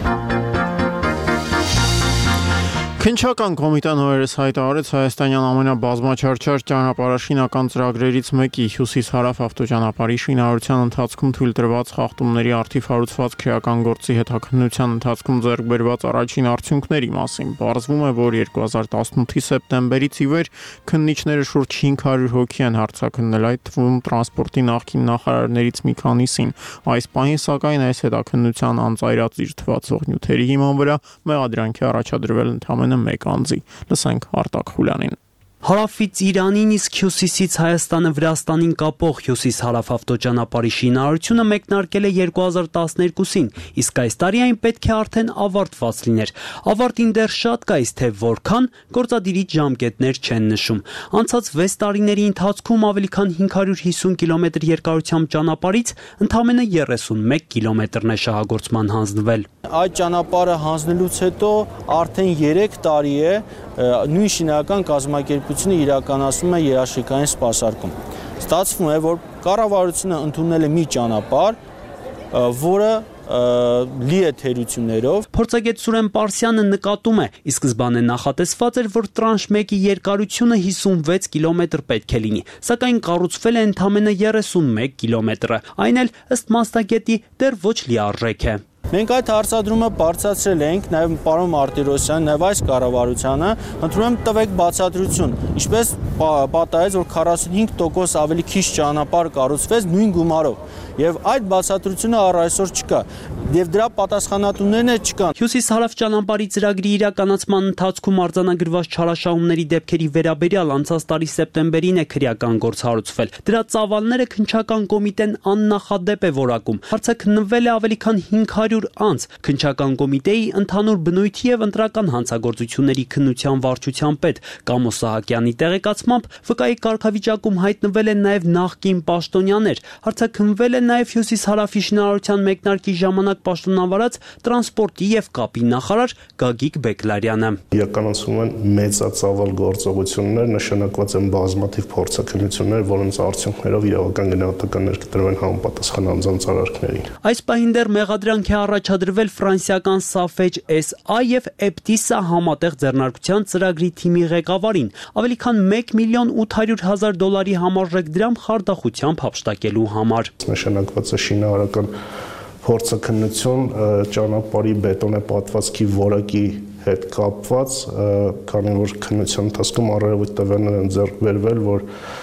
Քննչական կոմիտեն օրերս հայտարարեց Հայաստանյան ամենաբազմաչարչար ճանապարհաշինական ծրագրերից մեկի հյուսիս-հարավ ավտոճանապարհի շինարարության ընթացքում թույլ տրված խախտումների արդիվ հարուցված քրեական գործի հետաքննության ընթացքում ձեռք բերված առաջին արդյունքների մասին։ Պարզվում է, որ 2018-ի սեպտեմբերից ի վեր քննիչները շուրջ 500 հոգի են հարցաքննել, այդ թվում տրանսպորտի նախկին նախարարներից մի քանիսին։ Այս պահին սակայն այս հետաքննության անծայրածիր թվացող նյութերի հիման վրա մեղադրանքի առաջադրվել ընդամենը մեկ անձի։ Լսենք Արտակ Խուլյանին։ Հարավից Իրանին, իսկ հյուսիսից Հայաստանը Վրաստանին կապող հյուսիս-հարավ ավտոճանապարհի շինարարությունը մեկնարկել է 2012-ին, իսկ այս տարի այն պետք է արդեն ավարտված լիներ։ Ավարտին դեռ շատ կա, իսկ թե որքան, գործադիրից ժամկետներ չեն նշում։ Անցած 6 տարիների ընթացքում ավելի քան 550 կիլոմետր երկարությամբ ճանապարհից ընդամենը 31 կիլոմետրն է շահագործման հանձնվել։ Այդ ճանապարհը հանձնելուց հետո արդեն 3 տարի է նույն շինական կազմակերպությունը իրականացնում է երաշիկային սպասարկում։ Ստացվում է, որ կառավարությունը ընդունել է մի ճանապարհ, որը լի է թերություններով։ Փորձագետ Սուրեն Պարսյանը նկատում է, ի սկզբանե նախատեսված էր, որ տրանշ 1-ի երկարությունը 56 կիլոմետր պետք է լինի, սակայն կառուցվել է ընդամենը 31 կիլոմետրը։ Այն էլ ըստ մասնագետի դեռ ոչ լիարժեք է։ Մենք այդ հարցադրումը բարձրացրել ենք նաև պարոն Մարտիրոսյան, նաև այս կառավարությանը, խնդրում եմ տվեք բացատրություն, ինչպես պատահեց, որ 45% ավելի քիչ ճանապարհ կառուցվեց նույն գումարով, եւ այդ բացատրությունը առ այսօր չկա, եւ դրա պատասխանատուներն էլ չկան։ Հյուսիս-հարավ ճանապարհի ծրագրի իրականացման ընթացքում արձանագրված չարաշահումների դեպքերի վերաբերյալ անցած տարի սեպտեմբերին է քրեական գործ հարուցվել։ Դրա ծավալները քննչական կոմիտեն աննախադեպ է որակում։ Հարցը քննվել է ավելի քան 500 անձ, քննչական կոմիտեի ընդհանուր բնույթի եւ ընտրական հանցագործությունների քննության վարչության պետ Կամո Սահակյանի տեղեկացմամբ վկայի կարգավիճակում հայտնվել են նաեւ նախկին պաշտոնյաներ, հարցաքննվել է նաեւ Հյուսիսհարավի շինարարության մեկնարկի ժամանակ պաշտոնավարած տրանսպորտի եւ կապի նախարար Գագիկ Բեկլարյանը։ Իրականացվում են մեծածավալ գործողություններ, նշանակված են բազմաթիվ փորձաքննություններ, որոնց արդյունքներով իրավական գնահատականներ կտրվեն համապատասխան անձանց արարքներին։ Այս պահին դեռ մեղադրանք է առաջադրվել ֆրանսիական Safej SA եւ Eptisa համատեղ ձեռնարկության ծրագրի թիմի ղեկավարին, ավելի քան $1,800,000 համարժեք դրամ խարդախությամբ հափշտակելու համար։ Նշանակված է շինարարական փորձաքննություն ճանապարհի բետոնե պատվածքի որակի հետ կապված, քանի որ քննության ընթացքում առավոտ տվյալներ են ձեռք բերվել, որ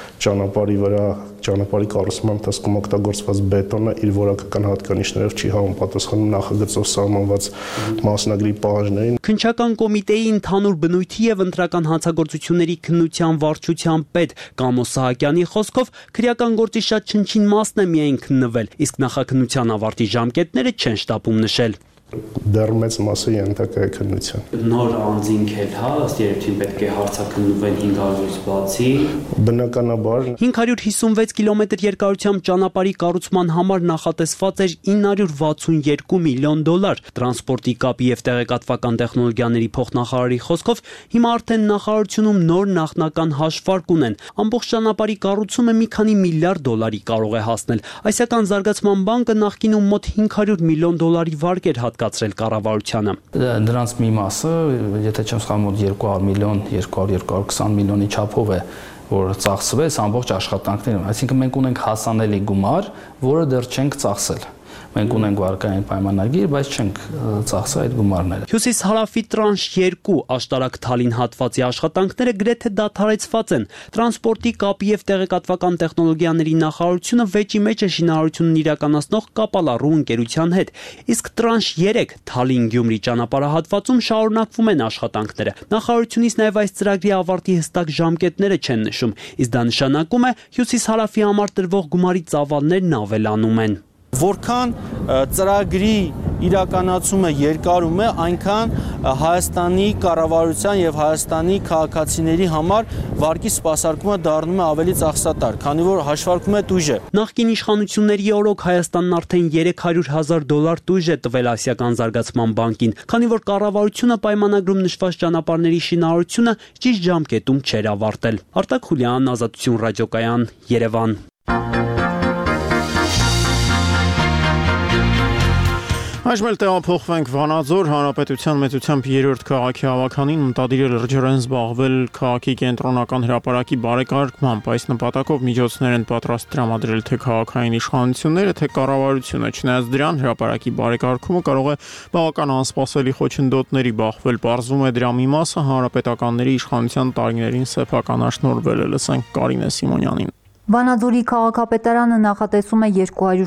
ճանապարհի կառուցման ընթացքում օգտագործված բետոնը իր որակական հատկանիշներով չի համապատասխանում նախագծով սահմանված մասնագրի պահանջներին։ Քննչական կոմիտեի ընդհանուր բնույթի եւ ընտրական հանցագործությունների քննության վարչության պետ Կամո Սահակյանի խոսքով քրեական գործի շատ չնչին մասն է միայն քննվել, իսկ նախաքննության ավարտի ժամկետները չեն շտապում նշել։ Դեռ մեծ մասը ենթակա է քննության։ Նոր անձինք էլ, ըստ երևույթին պետք է հարցաքննվեն 500-ից բացի։ Բնականաբար 556 կիլոմետր երկարությամբ ճանապարհի կառուցման համար նախատեսված էր $962 միլիոն։ Տրանսպորտի կապի եւ տեղեկատվական տեխնոլոգիաների փոխնախարարի խոսքով հիմա արդեն նախարարությունում նոր նախնական հաշվարկ ունեն։ Ամբողջ ճանապարհի կառուցումը մի քանի միլիարդ $, կարող է հասնել։ Ասիական զարգացման բանկը նախկինում մոտ $500 միլիոն վարկ էր հատկացրել կառավարությանը։ Դրանց մի մասը, եթե չեմ սխալվում, 200 միլիոն, 200-220 միլիոնի չափով է, որ ծախսվեց ամբողջ աշխատանքներում։ Այսինքն մենք ունենք հասանելի գումար, որը դեռ չենք ծախսել։ Մենք ունենք վարկային պայմանագիր, բայց չենք ծախսել այդ գումարները։ Հյուսիս-հարավի տրանշ 2 աշտարակ-Թալին հատվածի աշխատանքները գրեթե դադարեցված են։ Տրանսպորտի կապի եւ տեղեկատվական տեխնոլոգիաների նախարարությունը վեճի մեջ է շինարարությունն իրականացնող Կապալառու ընկերության հետ։ Իսկ տրանշ 3 Թալին-Գյումրի ճանապարհահատվածում շարունակվում են աշխատանքները։ Նախարարությունից նաեւ այս ծրագրի ավարտի հստակ ժամկետները չեն նշում, իսկ դա նշանակում է հյուսիս-հարավի համար տրվող գումարի ծավալներն ավելանում են։ Որքան ծրագրի իրականացումը երկարում է, այնքան Հայաստանի կառավարության եւ Հայաստանի քաղաքացիների համար վարկի սպասարկումը դառնում է ավելի ծախսատար, քանի որ հաշվարկում է տույժը։ Նախկին իշխանությունների օրոք Հայաստանն արդեն $300,000 տույժ է տվել Ասիական զարգացման բանկին, քանի որ կառավարությունը պայմանագրում նշված ճանապարհների շինարարությունը ճիշտ ժամկետում չէր ավարտել։ Արտակ Խուլյան, Ազատություն ռադիոկայան, Երևան։ Այժմ էլ տեղափոխվենք Վանաձոր, Հանրապետության մեծությամբ 3-րդ քաղաքի հավաքանին մտադիր լրջորեն զբաղվել քաղաքի կենտրոնական հրապարակի բարեկարգմամբ։ Այս նպատակով միջոցներ են պատրաստ տրամադրել թե քաղաքային իշխանությունները, թե կառավարությունը։ Չնայած դրան, հրապարակի բարեկարգումը կարող է բավական անսպասելի խոչընդոտների բախվել։ Պարզվում է դրա մի մասը հանրապետականների իշխանության տարիներին սեփականաշնորհվել է։ Լսենք Կարինե Սիմոնյանին։ Վանաձորի քաղաքապետարանը նախատեսում է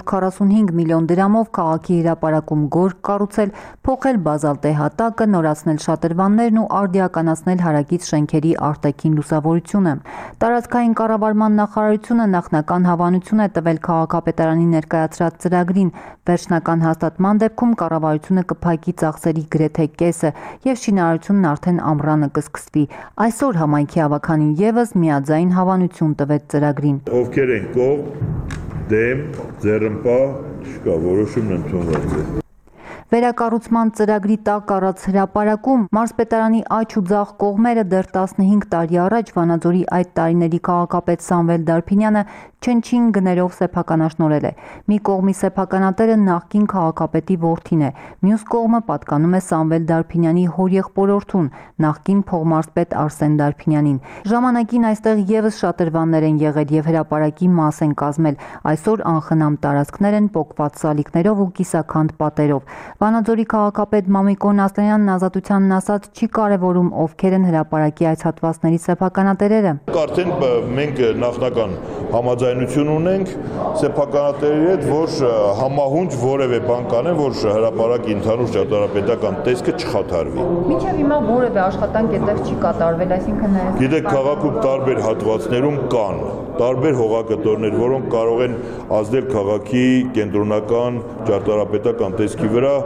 245 միլիոն դրամով քաղաքի հրապարակում գորգ կառուցել, փոխել բազալտե հատակը, նորացնել շատրվաններն ու արդիականացնել հարակից շենքերի արտաքին լուսավորությունը։ Տարածքային կառավարման նախարարությունը նախնական հավանություն է տվել քաղաքապետարանի ներկայացրած ծրագրին։ Վերջնական հաստատման դեպքում կառավարությունը կփակի ծախսերի գրեթե կեսը եւ շինարարությունն արդեն ամռանը կսկսվի։ Այսօր համայնքի հավաքանին եւս միաձայն հավանություն տվեց ծրագրին։ Ովքեր են կողմ, դեմ, ձեռնպահ, չկա, որոշումն ընդունված է։ Վերակառուցման ծրագրի տակ առած հրապարակում մարզպետարանի աջ ու ձախ կողմերը դեռ 15 տարի առաջ Վանաձորի այդ տարիների քաղաքապետ Սամվել Դարփինյանը չնչին գներով սեփականաշնորհել է։ Մի կողմի սեփականատերը նախկին քաղաքապետի որդին է, մյուս կողմը պատկանում է Սամվել Դարփինյանի հորեղբորորդուն, նախկին փողմարզպետ Արսեն Դարփինյանին։ Ժամանակին այստեղ եւս շատրվաններ են եղել եւ հրապարակի մաս են կազմել։ Այսօր անխնամ տարածքներ են պոկված սալիկներով ու կիսաքանդ պատերով։ Վանաձորի քաղաքապետ Մամիկոն Ասլանյանն Ազատությանն ասաց, չի կարևորում ովքեր են հրապարակի այս հատվածների սեփականատերերը։ Արդեն մենք նախնական համաձայնություն ունենք սեփականատերերի հետ, որ համահունչ որևէ բան կանեն, որ հրապարակի ընդհանուր ճարտարապետական տեսքը չխաթարվի։ Մինչև հիմա որևէ աշխատանք այդտեղ չի կատարվել, այսինքն Գիտեք, քաղաքում տարբեր հատվածներում կան տարբեր հողագտորներ, որոնք կարող են ազդել քաղաքի կենտրոնական ճարտարապետական տեսքի վրա,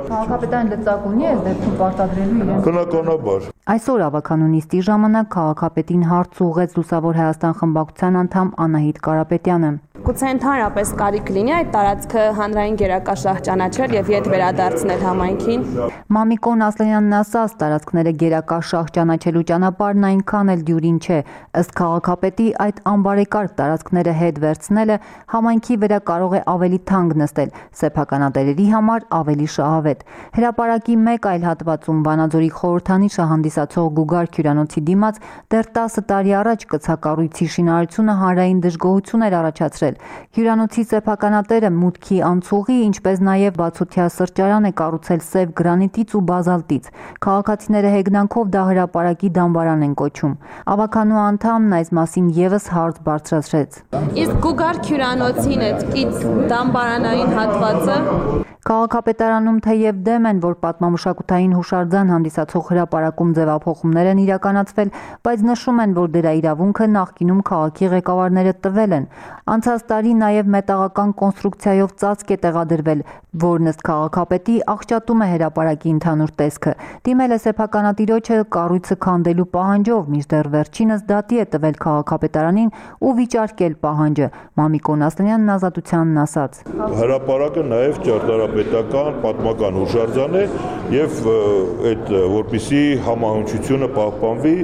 Քաղաքապետարան լծակ ունի այս դեպքում պարտադրելու իրեն։ Բնականաբար։ Այսօր ավականունիստի ժամանակ քաղաքապետին հարց ուղղեց Լուսավոր Հայաստան խմբակցության անդամ Անահիտ Կարապետյանը։ Գուցե ընդհանրապես կարիք լինի այդ տարածքը հանրային գերակաշահ ճանաչել եւ ետ վերադարձնել համայնքին։ Մամիկոն Ասլանյանն ասաց, տարածքները գերակաշահ ճանաչելու ճանապարհն այնքան էլ դյուրին չէ։ Ըստ քաղաքապետի այդ անբարեկարգ տարածքները հետ վերցնելը համայնքի վրա կարող է ավելի թանկ նստել, սեփականատերերի համար ավելի շահավետ։ Հրապարակի մեկ այլ հատվածում Վանաձորի խորհրդանիշը հանդիսացող Գուգարք հյուրանոցի դիմաց դեռ 10 տարի առաջ կցակառույցի շինարարությունը հանրային դժգոհություն էր առաջացրել։ Հյուրանոցի սեփականատերը մուտքի անցուղի, ինչպես նաև բացօթյա սրճարան է կառուցել սև գրանիտից ու բազալտից։ Քաղաքացիները հեգնանքով դա հրապարակի դամբարան են կոչում։ Ավականու անդամն այս մասին եւս հարց բարձրացրեց։ Իսկ Գուգարք հյուրանոցին այդ կից դամբարանային հատվածը Քաղաքապետարանում թեև դեմ են, որ պատմամշակութային հուշարձան հանդիսացող հրապարակում ձևափոխումներ են իրականացվել, բայց նշում են, որ դրա իրավունքը նախկինում քաղաքի ղեկավարները տվել են։ Անցած տարի նաև մետաղական կոնստրուկցիայով ծածկ է տեղադրվել, որն ըստ քաղաքապետի աղճատում է հրապարակի ընդհանուր տեսքը։ Դիմել է սեփականատիրոջը կառույցը քանդելու պահանջով, մինչդեռ վերջինս դատի է տվել քաղաքապետարանին ու վիճարկել պահանջը։ Մամիկոն Ասլանյանն Ազատությանն ասաց. Հրապարակը նաև ճարտարապետական պատմական հուշարձան է եւ այդ որպիսի համահունչությունը պահպանվի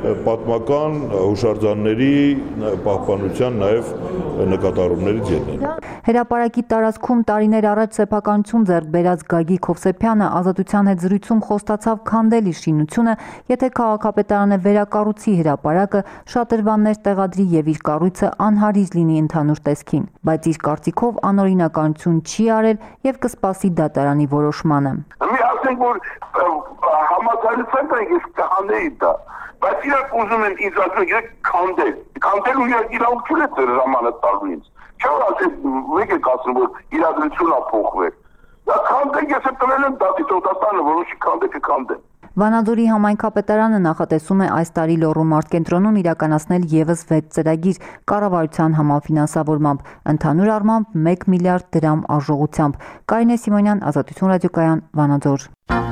պատմական հուշարձանների պահպանության նաև նկատառումներից ելնեն։ Հրապարակի տարածքում տարիներ առաջ սեփականություն ձեռք բերած Գագիկ Հովսեփյանը Ազատության հետ զրույցում խոստացավ քանդել իր շինությունը, եթե քաղաքապետարանը վերակառուցի հրապարակը, շատրվաններ տեղադրի եւ իր կառույցը անհարիզ լինի ընդհանուր տեսքին, բայց իր կարծիքով անօրինականություն չի արել եւ կսպասի դատարանի որոշմանը։ Մի ասենք որ համաձայնության ենք կհանեի դա, բայց իրաք ուզում են ինձ ասում են քանդել։ Քանդելու իրավունք չունի դեր ժամանակ տալու ինձ։ Չէ՞ որ ասեք մեկ եք ասում որ իրադրությունն է փոխվել։ Դա քանդել ես տվել եմ դատի տոտաստանը, որոշի քանդել կքանդեն։ Վանաձորի համայնքապետարանը նախատեսում է այս տարի Լոռու մարզկենտրոնում իրականացնել եւս 6 ծրագիր կառավարության համաֆինանսավորմամբ, ընդհանուր առմամբ 1 միլիարդ դրամ արժողությամբ։ Կարինե Սիմոնյան, Ազատություն ռադիոկայան, Վանաձոր։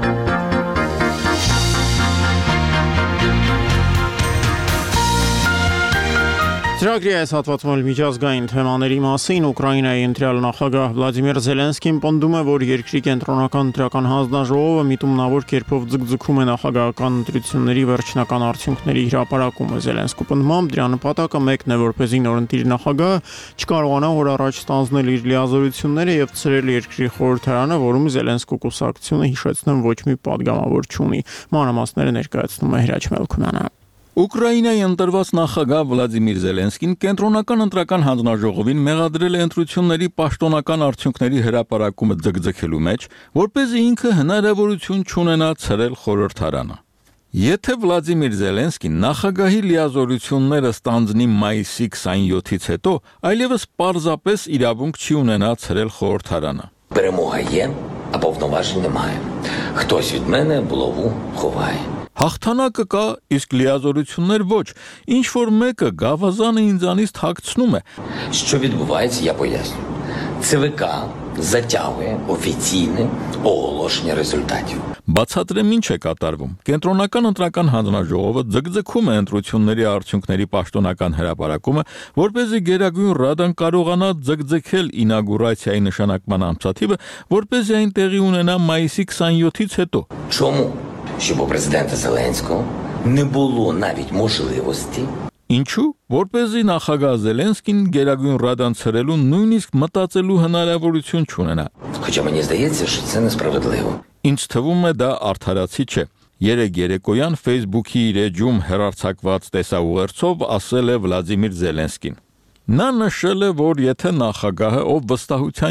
Ծրագրի այս հատվածում միջազգային թեմաների մասին Ուկրաինայի ընտրյալ նախագահ Վլադիմիր Զելենսկին պնդում է, որ երկրի կենտրոնական ընտրական հանձնաժողովը միտումնավոր կերպով ձգձգում է նախագահական ընտրությունների վերջնական արդյունքների հրապարակումը։ Զելենսկու պնդմամբ դրա նպատակը մեկն է, որպեսզի նորընտիր նախագահը չկարողանա օր առաջ ստանձնել իր լիազորությունները եւ ցրել երկրի խորհրդարանը, որում Զելենսկու կուսակցությունը հիշեցնեմ ոչ մի падգամավոր չունի։ Մանրամասները ներկայացնում է Հրաչ Մելքումյանը։ Ուկրաինայի ընտրված նախագահ Վլադիմիր Զելենսկին կենտրոնական ընտրական հանձնաժողովին մեղադրել է ընտրությունների պաշտոնական արդյունքների հրապարակումը ձգձգելու մեջ, որպեսզի ինքը հնարավորություն չունենա ցրել խորհրդարանը։ Եթե Վլադիմիր Զելենսկին նախագահի լիազորությունները ստանձնի մայիսի 27-ից հետո, այլևս պարզապես իրավունք չի ունենա ցրել խորհրդարանը։ Перемога є, а повноважень немає. Хтось від мене булаву ховає. Հաղթանակը կա, իսկ լիազորություններ ոչ, ինչ որ մեկը գավազանը ինձանից թաքցնում է։ Що відбувається, я поясню. ЦВК затягує офіційне оголошення результатів. Բացատրեմ ինչ է կատարվում։ Կենտրոնական ընտրական հանձնաժողովը ձգձգում է ընտրությունների արդյունքների պաշտոնական հրապարակումը, որպեսզի Գերագույն Ռադան կարողանա ձգձգել ինագուրացիայի նշանակման ամսաթիվը, որպեսզի այն տեղի ունենա մայիսի 27-ից հետո։ Чому? Щоб у президента Зеленського не було навіть можливості. Ինչու? Որպեսզի նախագահ Զելենսկին Գերագույն Ռադան ցրելու նույնիսկ մտածելու հնարավորություն չունենա։ Хоча мені здається, що це несправедливо. Ինձ թվում է դա արդարացի չէ։ Երեկ երեկոյան Facebook-ի իր էջում հեռարձակված տեսաուղերձով ասել է Վլադիմիր Զելենսկին։ Նա նշել է, որ եթե նախագահը, ով վստահության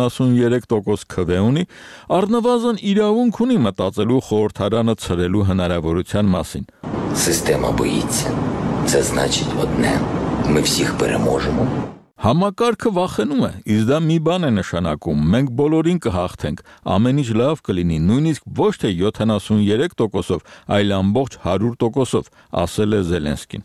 73% քվե ունի, առնվազն իրավունք ունի մտածելու խորհրդարանը ցրելու հնարավորության մասին։ Система боїться. Це значить одне. Ми всіх переможемо. Համակարգը վախենում է, իսկ դա մի բան է նշանակում։ Մենք բոլորին կհաղթենք, ամեն ինչ լավ կլինի, նույնիսկ ոչ թե 73%-ով, այլ ամբողջ 100%-ով, ասել է Զելենսկին։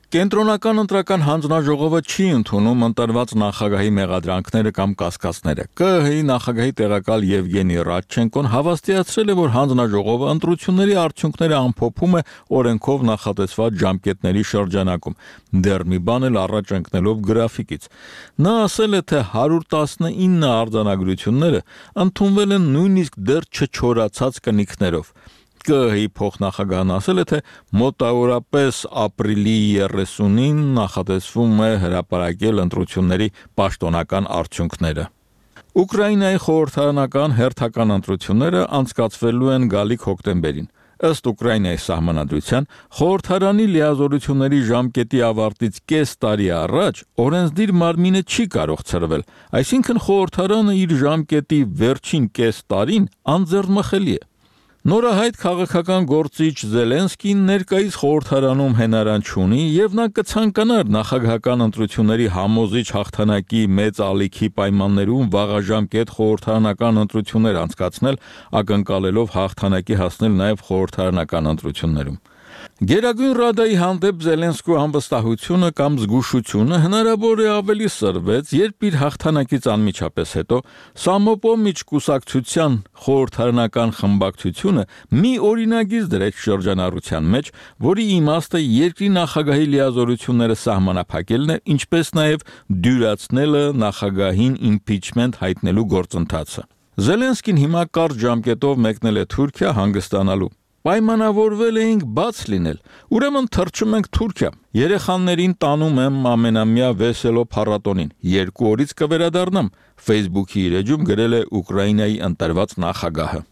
Կենտրոնական ընտրական հանձնաժողովը չի ընդունում ընտրված նախագահի մեղադրանքները կամ կասկածները։ ԿԸՀ-ի նախագահի տեղակալ Եվգենի Ռադչենկոն հավաստիացրել է, որ հանձնաժողովը ընտրությունների արդյունքները ամփոփում է օրենքով նախատեսված ժամկետների շրջանակում։ Դեռ մի բան էլ առաջ ընկնելով գրաֆիկից։ Նա ասել է, թե 119 արձանագրությունները ընդունվել են նույնիսկ դեռ չչորացած կնիքներով։ ԿԸՀ-ի փոխնախագահն ասել է, թե մոտավորապես ապրիլի 30-ին նախատեսվում է հրապարակել ընտրությունների պաշտոնական արդյունքները։ Ուկրաինայի խորհրդարանական հերթական ընտրությունները անցկացվելու են գալիք հոկտեմբերին։ Ըստ Ուկրաինայի սահմանադրության, խորհրդարանի լիազորությունների ժամկետի ավարտից կես տարի առաջ օրենսդիր մարմինը չի կարող ցրվել, այսինքն խորհրդարանը իր ժամկետի վերջին կես տարին անձեռնմխելի է։ Նորահայտ քաղաքական գործիչ Զելենսկին ներկայիս խորհրդարանում հենարան չունի եւ նա կցանկանար նախագահական ընտրությունների համոզիչ հաղթանակի մեծ ալիքի պայմաններում վաղաժամկետ խորհրդարանական ընտրություններ անցկացնել, ակնկալելով հաղթանակի հասնել նաեւ խորհրդարանական ընտրություններում։ Գերագույն Ռադայի հանդեպ Զելենսկու անվստահությունը կամ զգուշությունը հնարավոր է ավելի սրվեց, երբ իր հաղթանակից անմիջապես հետո Սամոպոմիչ կուսակցության խորհրդարանական խմբակցությունը մի օրինագիծ դրեց շրջանառության մեջ, որի իմաստը երկրի նախագահի լիազորությունները սահմանափակելն է, ինչպես նաև դյուրացնելը նախագահին իմպիչմենտ հայտնելու գործընթացը։ Զելենսկին հիմա կարճ ժամկետով մեկնել է Թուրքիա հանգստանալու։ Պայմանավորվել էինք բաց լինել, ուրեմն թռչում ենք Թուրքիա։ Երեխաներին տանում եմ ամենամյա վեսելո փառատոնին, 2 օրից կվերադառնամ, Facebook-ի իր էջում գրել է Ուկրաինայի ընտրված նախագահը։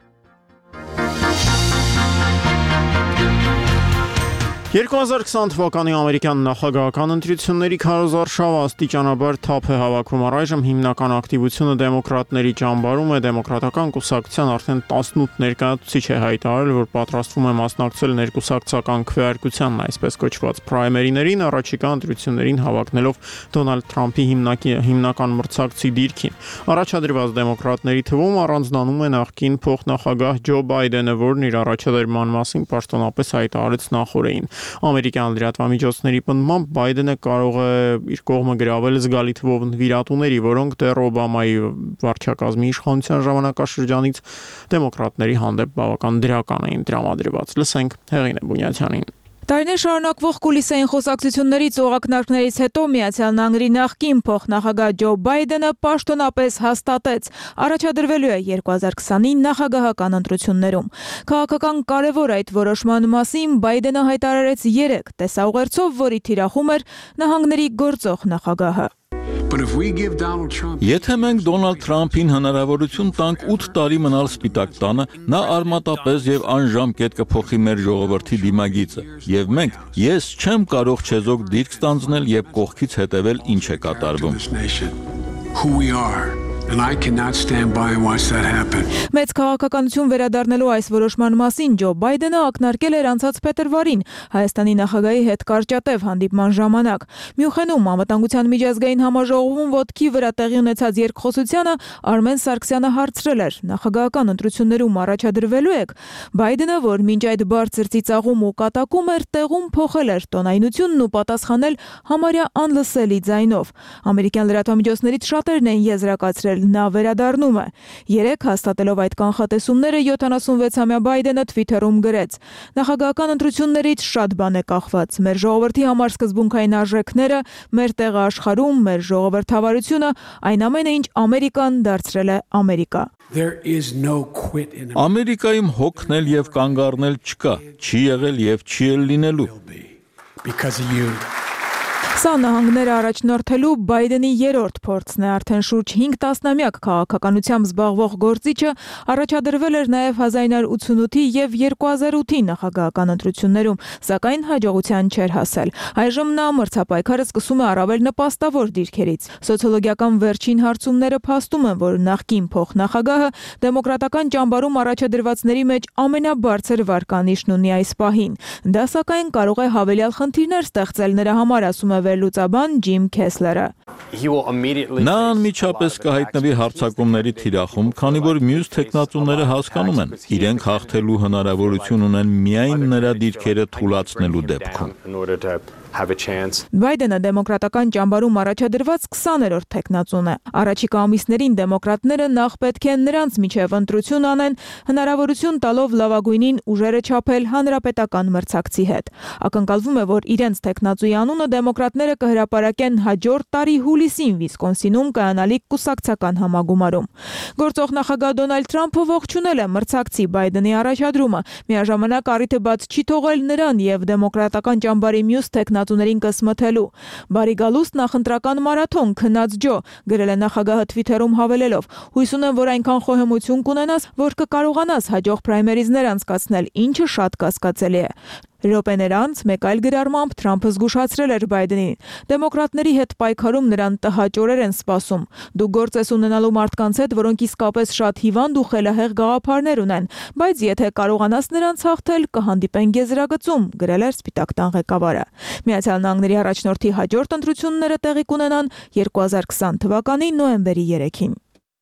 «2020 թվականի ամերիկյան նախագահական ընտրությունների քարոզարշավը աստիճանաբար թափ է հավաքում առայժմ հիմնական ակտիվությունը դեմոկրատների ճամբարում է, դեմոկրատական կուսակցության արդեն 18 ներկայացուցիչ է հայտարարել, որ պատրաստվում է մասնակցել ներկուսակցական քվեարկությանն, այսպես կոչված պրայմերիներին, առաջիկա ընտրություններին հավակնելով Դոնալդ Թրամփի հիմնական մրցակցի դիրքին։ Առաջադրված դեմոկրատների թվում առանձնանում է նախկին փոխնախագահ Ջո Բայդենը, որն իր առաջադրման մասին պաշտոնապես հայտարարեց նախօրեին։ Ամերիկյան լրատվամիջոցների պնդմամբ Բայդենը կարող է իր կողմը գրավել զգալի թվով նվիրատուների, որոնք դեռ Օբամայի վարչակազմի իշխանության ժամանակաշրջանից դեմոկրատների հանդեպ բավական դրական էին տրամադրված։ Լսենք Հեղինե Բունյաթյանին։ Տարիներ շարունակվող կուլիսային խոսակցություններից ու ակնարկներից հետո Միացյալ Նահանգների նախկին փոխնախագահ Ջո Բայդենը պաշտոնապես հաստատեց առաջադրվելու է 2020-ի նախագահական ընտրություններում։ Քաղաքական կարևոր այդ որոշման մասին Բայդենը հայտարարեց 3 տեսաուղերձով, որի թիրախում էր նահանգների գործող նախագահը։ Եթե մենք Դոնալդ Թրամփին հնարավորություն տանք 8 տարի մնալ Սպիտակ տանը, նա արմատապես եւ անժամկետ կփոխի մեր ժողովրդի դիմագիծը, եւ մենք ես չեմ կարող չեզոք դիրք ստանձնել եւ կողքից հետեւել ինչ է կատարվում։ And I cannot stand by and watch that happen. Մեծ քաղաքականություն վերադառնելու այս որոշման մասին Ջո Բայդենը ակնարկել էր անցած փետրվարին Հայաստանի նախագահի հետ կարճատև հանդիպման ժամանակ։ Մյունխենում անվտանգության միջազգային համաժողովում ոտքի վրա տեղի ունեցած երկխոսությանը Արմեն Սարգսյանը հարցրել էր. նախագահական ընտրություններում առաջադրվելու եք։ Բայդենը, որ մինչ այդ բարձր ծիծաղում ու կատակում էր, տեղում փոխել էր տոնայնությունն ու պատասխանել համարյա անլսելի ձայնով։ Ամերիկյան լրատվամիջոցներից շատերն են եզրակացրել նա վերադառնում է։ 3 հաստատելով այդ կանխատեսումները 76-ամյա Բայդենը Twitter-ում գրեց. նախագահական ընտրություններից շատ բան է կախված։ Մեր ժողովրդի համար սկզբունքային արժեքները, մեր տեղը աշխարհում, մեր ժողովրդավարությունը, այն ամենը, ինչ Ամերիկան դարձրել է Ամերիկա։ Ամերիկայում հոգնել եւ կանգ առնել չկա, չի եղել եւ չի էլ լինելու։ Սա նահանգները առաջնորդելու Բայդենի 3-րդ փորձն է, արդեն շուրջ 5 տասնամյակ քաղաքականությամբ զբաղվող գործիչը առաջադրվել էր նաև 1988-ի եւ 2008-ի նախագահական ընտրություններում, սակայն հաջողության չէր հասել։ Այժմ նա մրցապայքարը սկսում է առավել նպաստավոր դիրքերից։ Սոցիոլոգիական վերջին հարցումները փաստում են, որ նախկին փոխնախագահը դեմոկրատական ճամբարում առաջադրվածների մեջ ամենաբարձր վարկանիշն ունի այս պահին։ Դա սակայն կարող է հավելյալ խնդիրներ ստեղծել նրա համար, ասում է վերլուծաբան Ջիմ Քեսլերը։ Նա անմիջապես կհայտնվի հարձակումների թիրախում, քանի որ մյուս թեկնածուները հասկանում են, իրենք հաղթելու հնարավորություն ունեն միայն նրա դիրքերը թուլացնելու դեպքում։ have a chance. Բայդենը դեմոկրատական ճամբարում առաջադրված 20-րդ թեկնածուն է։ Առաջիկա ամիսներին դեմոկրատները նախ պետք է նրանց միջև ընտրություն անեն, հնարավորություն տալով լավագույնին ուժերը չափել հանրապետական մրցակցի հետ։ Ակնկալվում է, որ իրենց թեկնածուի անունը դեմոկրատները կհրապարակեն հաջորդ տարի հուլիսին Վիսկոնսինում կայանալիք կուսակցական համագումարում։ Գործող նախագահ Դոնալդ Թրամփը ողջունել է մրցակցի Բայդենի առաջադրումը, միաժամանակ առիթը բաց չի թողել նրան եւ դեմոկրատական ճամբարի մյուս թեկնածուներին կսմթելու։ Բարի գալուստ նախընտրական մարաթոն քնած Ջո, գրել է նախագահը Twitter-ում հավելելով. հույս ունեմ, որ այնքան խոհեմություն կունենաս, որ կկարողանաս հաջող պրայմերիզներ անցկացնել, ինչը շատ կասկածելի է։ Րոպեներ անց մեկ այլ գրառմամբ Թրամփը զգուշացրել էր Բայդենին. դեմոկրատների հետ պայքարում նրան տհաճորեր են սպասում։ Դուք գործ ես ունենալու մարդկանց հետ, որոնք իսկապես շատ հիվանդ ու խելահեղ գաղափարներ ունեն, բայց եթե կարողանաս նրանց հաղթել, կհանդիպեն գեզրագծում, գրել էր Սպիտակ տան ղեկավարը։ Միացյալ Նահանգների առաջնորդի հաջորդ ընտրությունները տեղի կունենան 2020 թվականի նոյեմբերի 3-ին։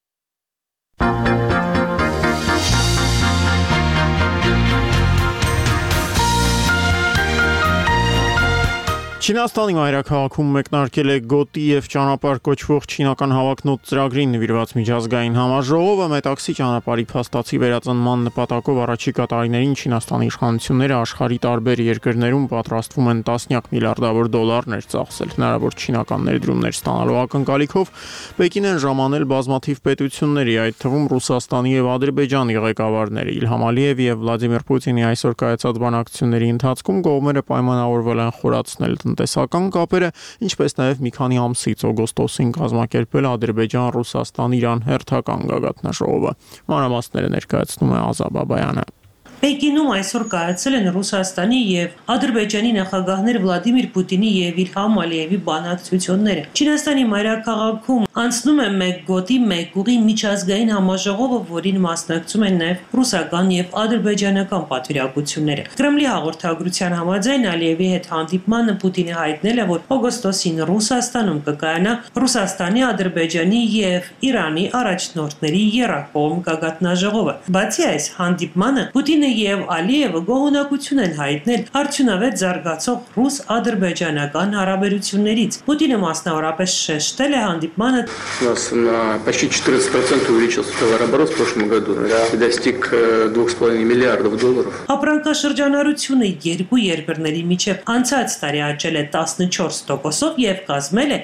Չինաստանի մայրաքաղաքում մեկնարկել է գոտի եւ ճանապարհ կոչվող չինական հավակնոտ ծրագրին նվիրված միջազգային համաժողովը Մետաքսի ճանապարհի փաստացի վերածնման նպատակով առաջիկա տարիներին Չինաստանի իշխանությունները աշխարհի տարբեր երկրներում պատրաստվում են տասնյակ միլիարդավոր դոլարներ ծախսել։ Հնարավոր չինական ներդրումներ ստանալու ակնկալիքով Պեկին են ժամանել բազմաթիվ պետությունների, այդ թվում Ռուսաստանի եւ Ադրբեջանի ղեկավարները։ Իլհամ Ալիևի եւ Վլադիմիր Պուտինի այսօր կայացած բանակցությունների ընթացքում կողմերը պայմանավորվել են խորացնել տնտեսական կապերը, ինչպես նաև մի քանի ամսից օգոստոսին կազմակերպել Ադրբեջան-Ռուսաստան-Իրան հերթական գագաթնաժողովը։ Մանրամասները ներկայացնում է Ազա Բաբայանը։ Պեկինում այսօր կայացել են Ռուսաստանի եւ Ադրբեջանի նախագահներ Վլադիմիր Պուտինի եւ Իլհամ Ալիևի բանակցությունները։ Չինաստանի մայրաքաղաքում անցնում է մեկ գոտի մեկ ուղի միջազգային համաժողովը, որին մասնակցում են նաեւ ռուսական եւ ադրբեջանական պատվիրակությունները։ Կրեմլի հաղորդագրության համաձայն Ալիևի հետ հանդիպմանը Պուտինը հայտնել է, որ օգոստոսին Ռուսաստանում կկայանա Ռուսաստանի, Ադրբեջանի եւ Իրանի առաջնորդների եռակողմ գագաթնաժողովը։ Բացի այս հանդիպմանը Պուտինը եւ Ալիևը գոհունակություն են հայտնել արդյունավետ զարգացող ռուս-ադրբեջանական հարաբերություններից։ Պուտինը մասնավորապես շեշտել է հանդիպմանը. У нас на почти 14% увеличился товарооборот в прошлом году и достиг 2,5 миллиардов долларов. Ապրանքաշրջանառությունը երկու երկրների միջև անցած տարի աճել է 14%-ով եւ կազմել է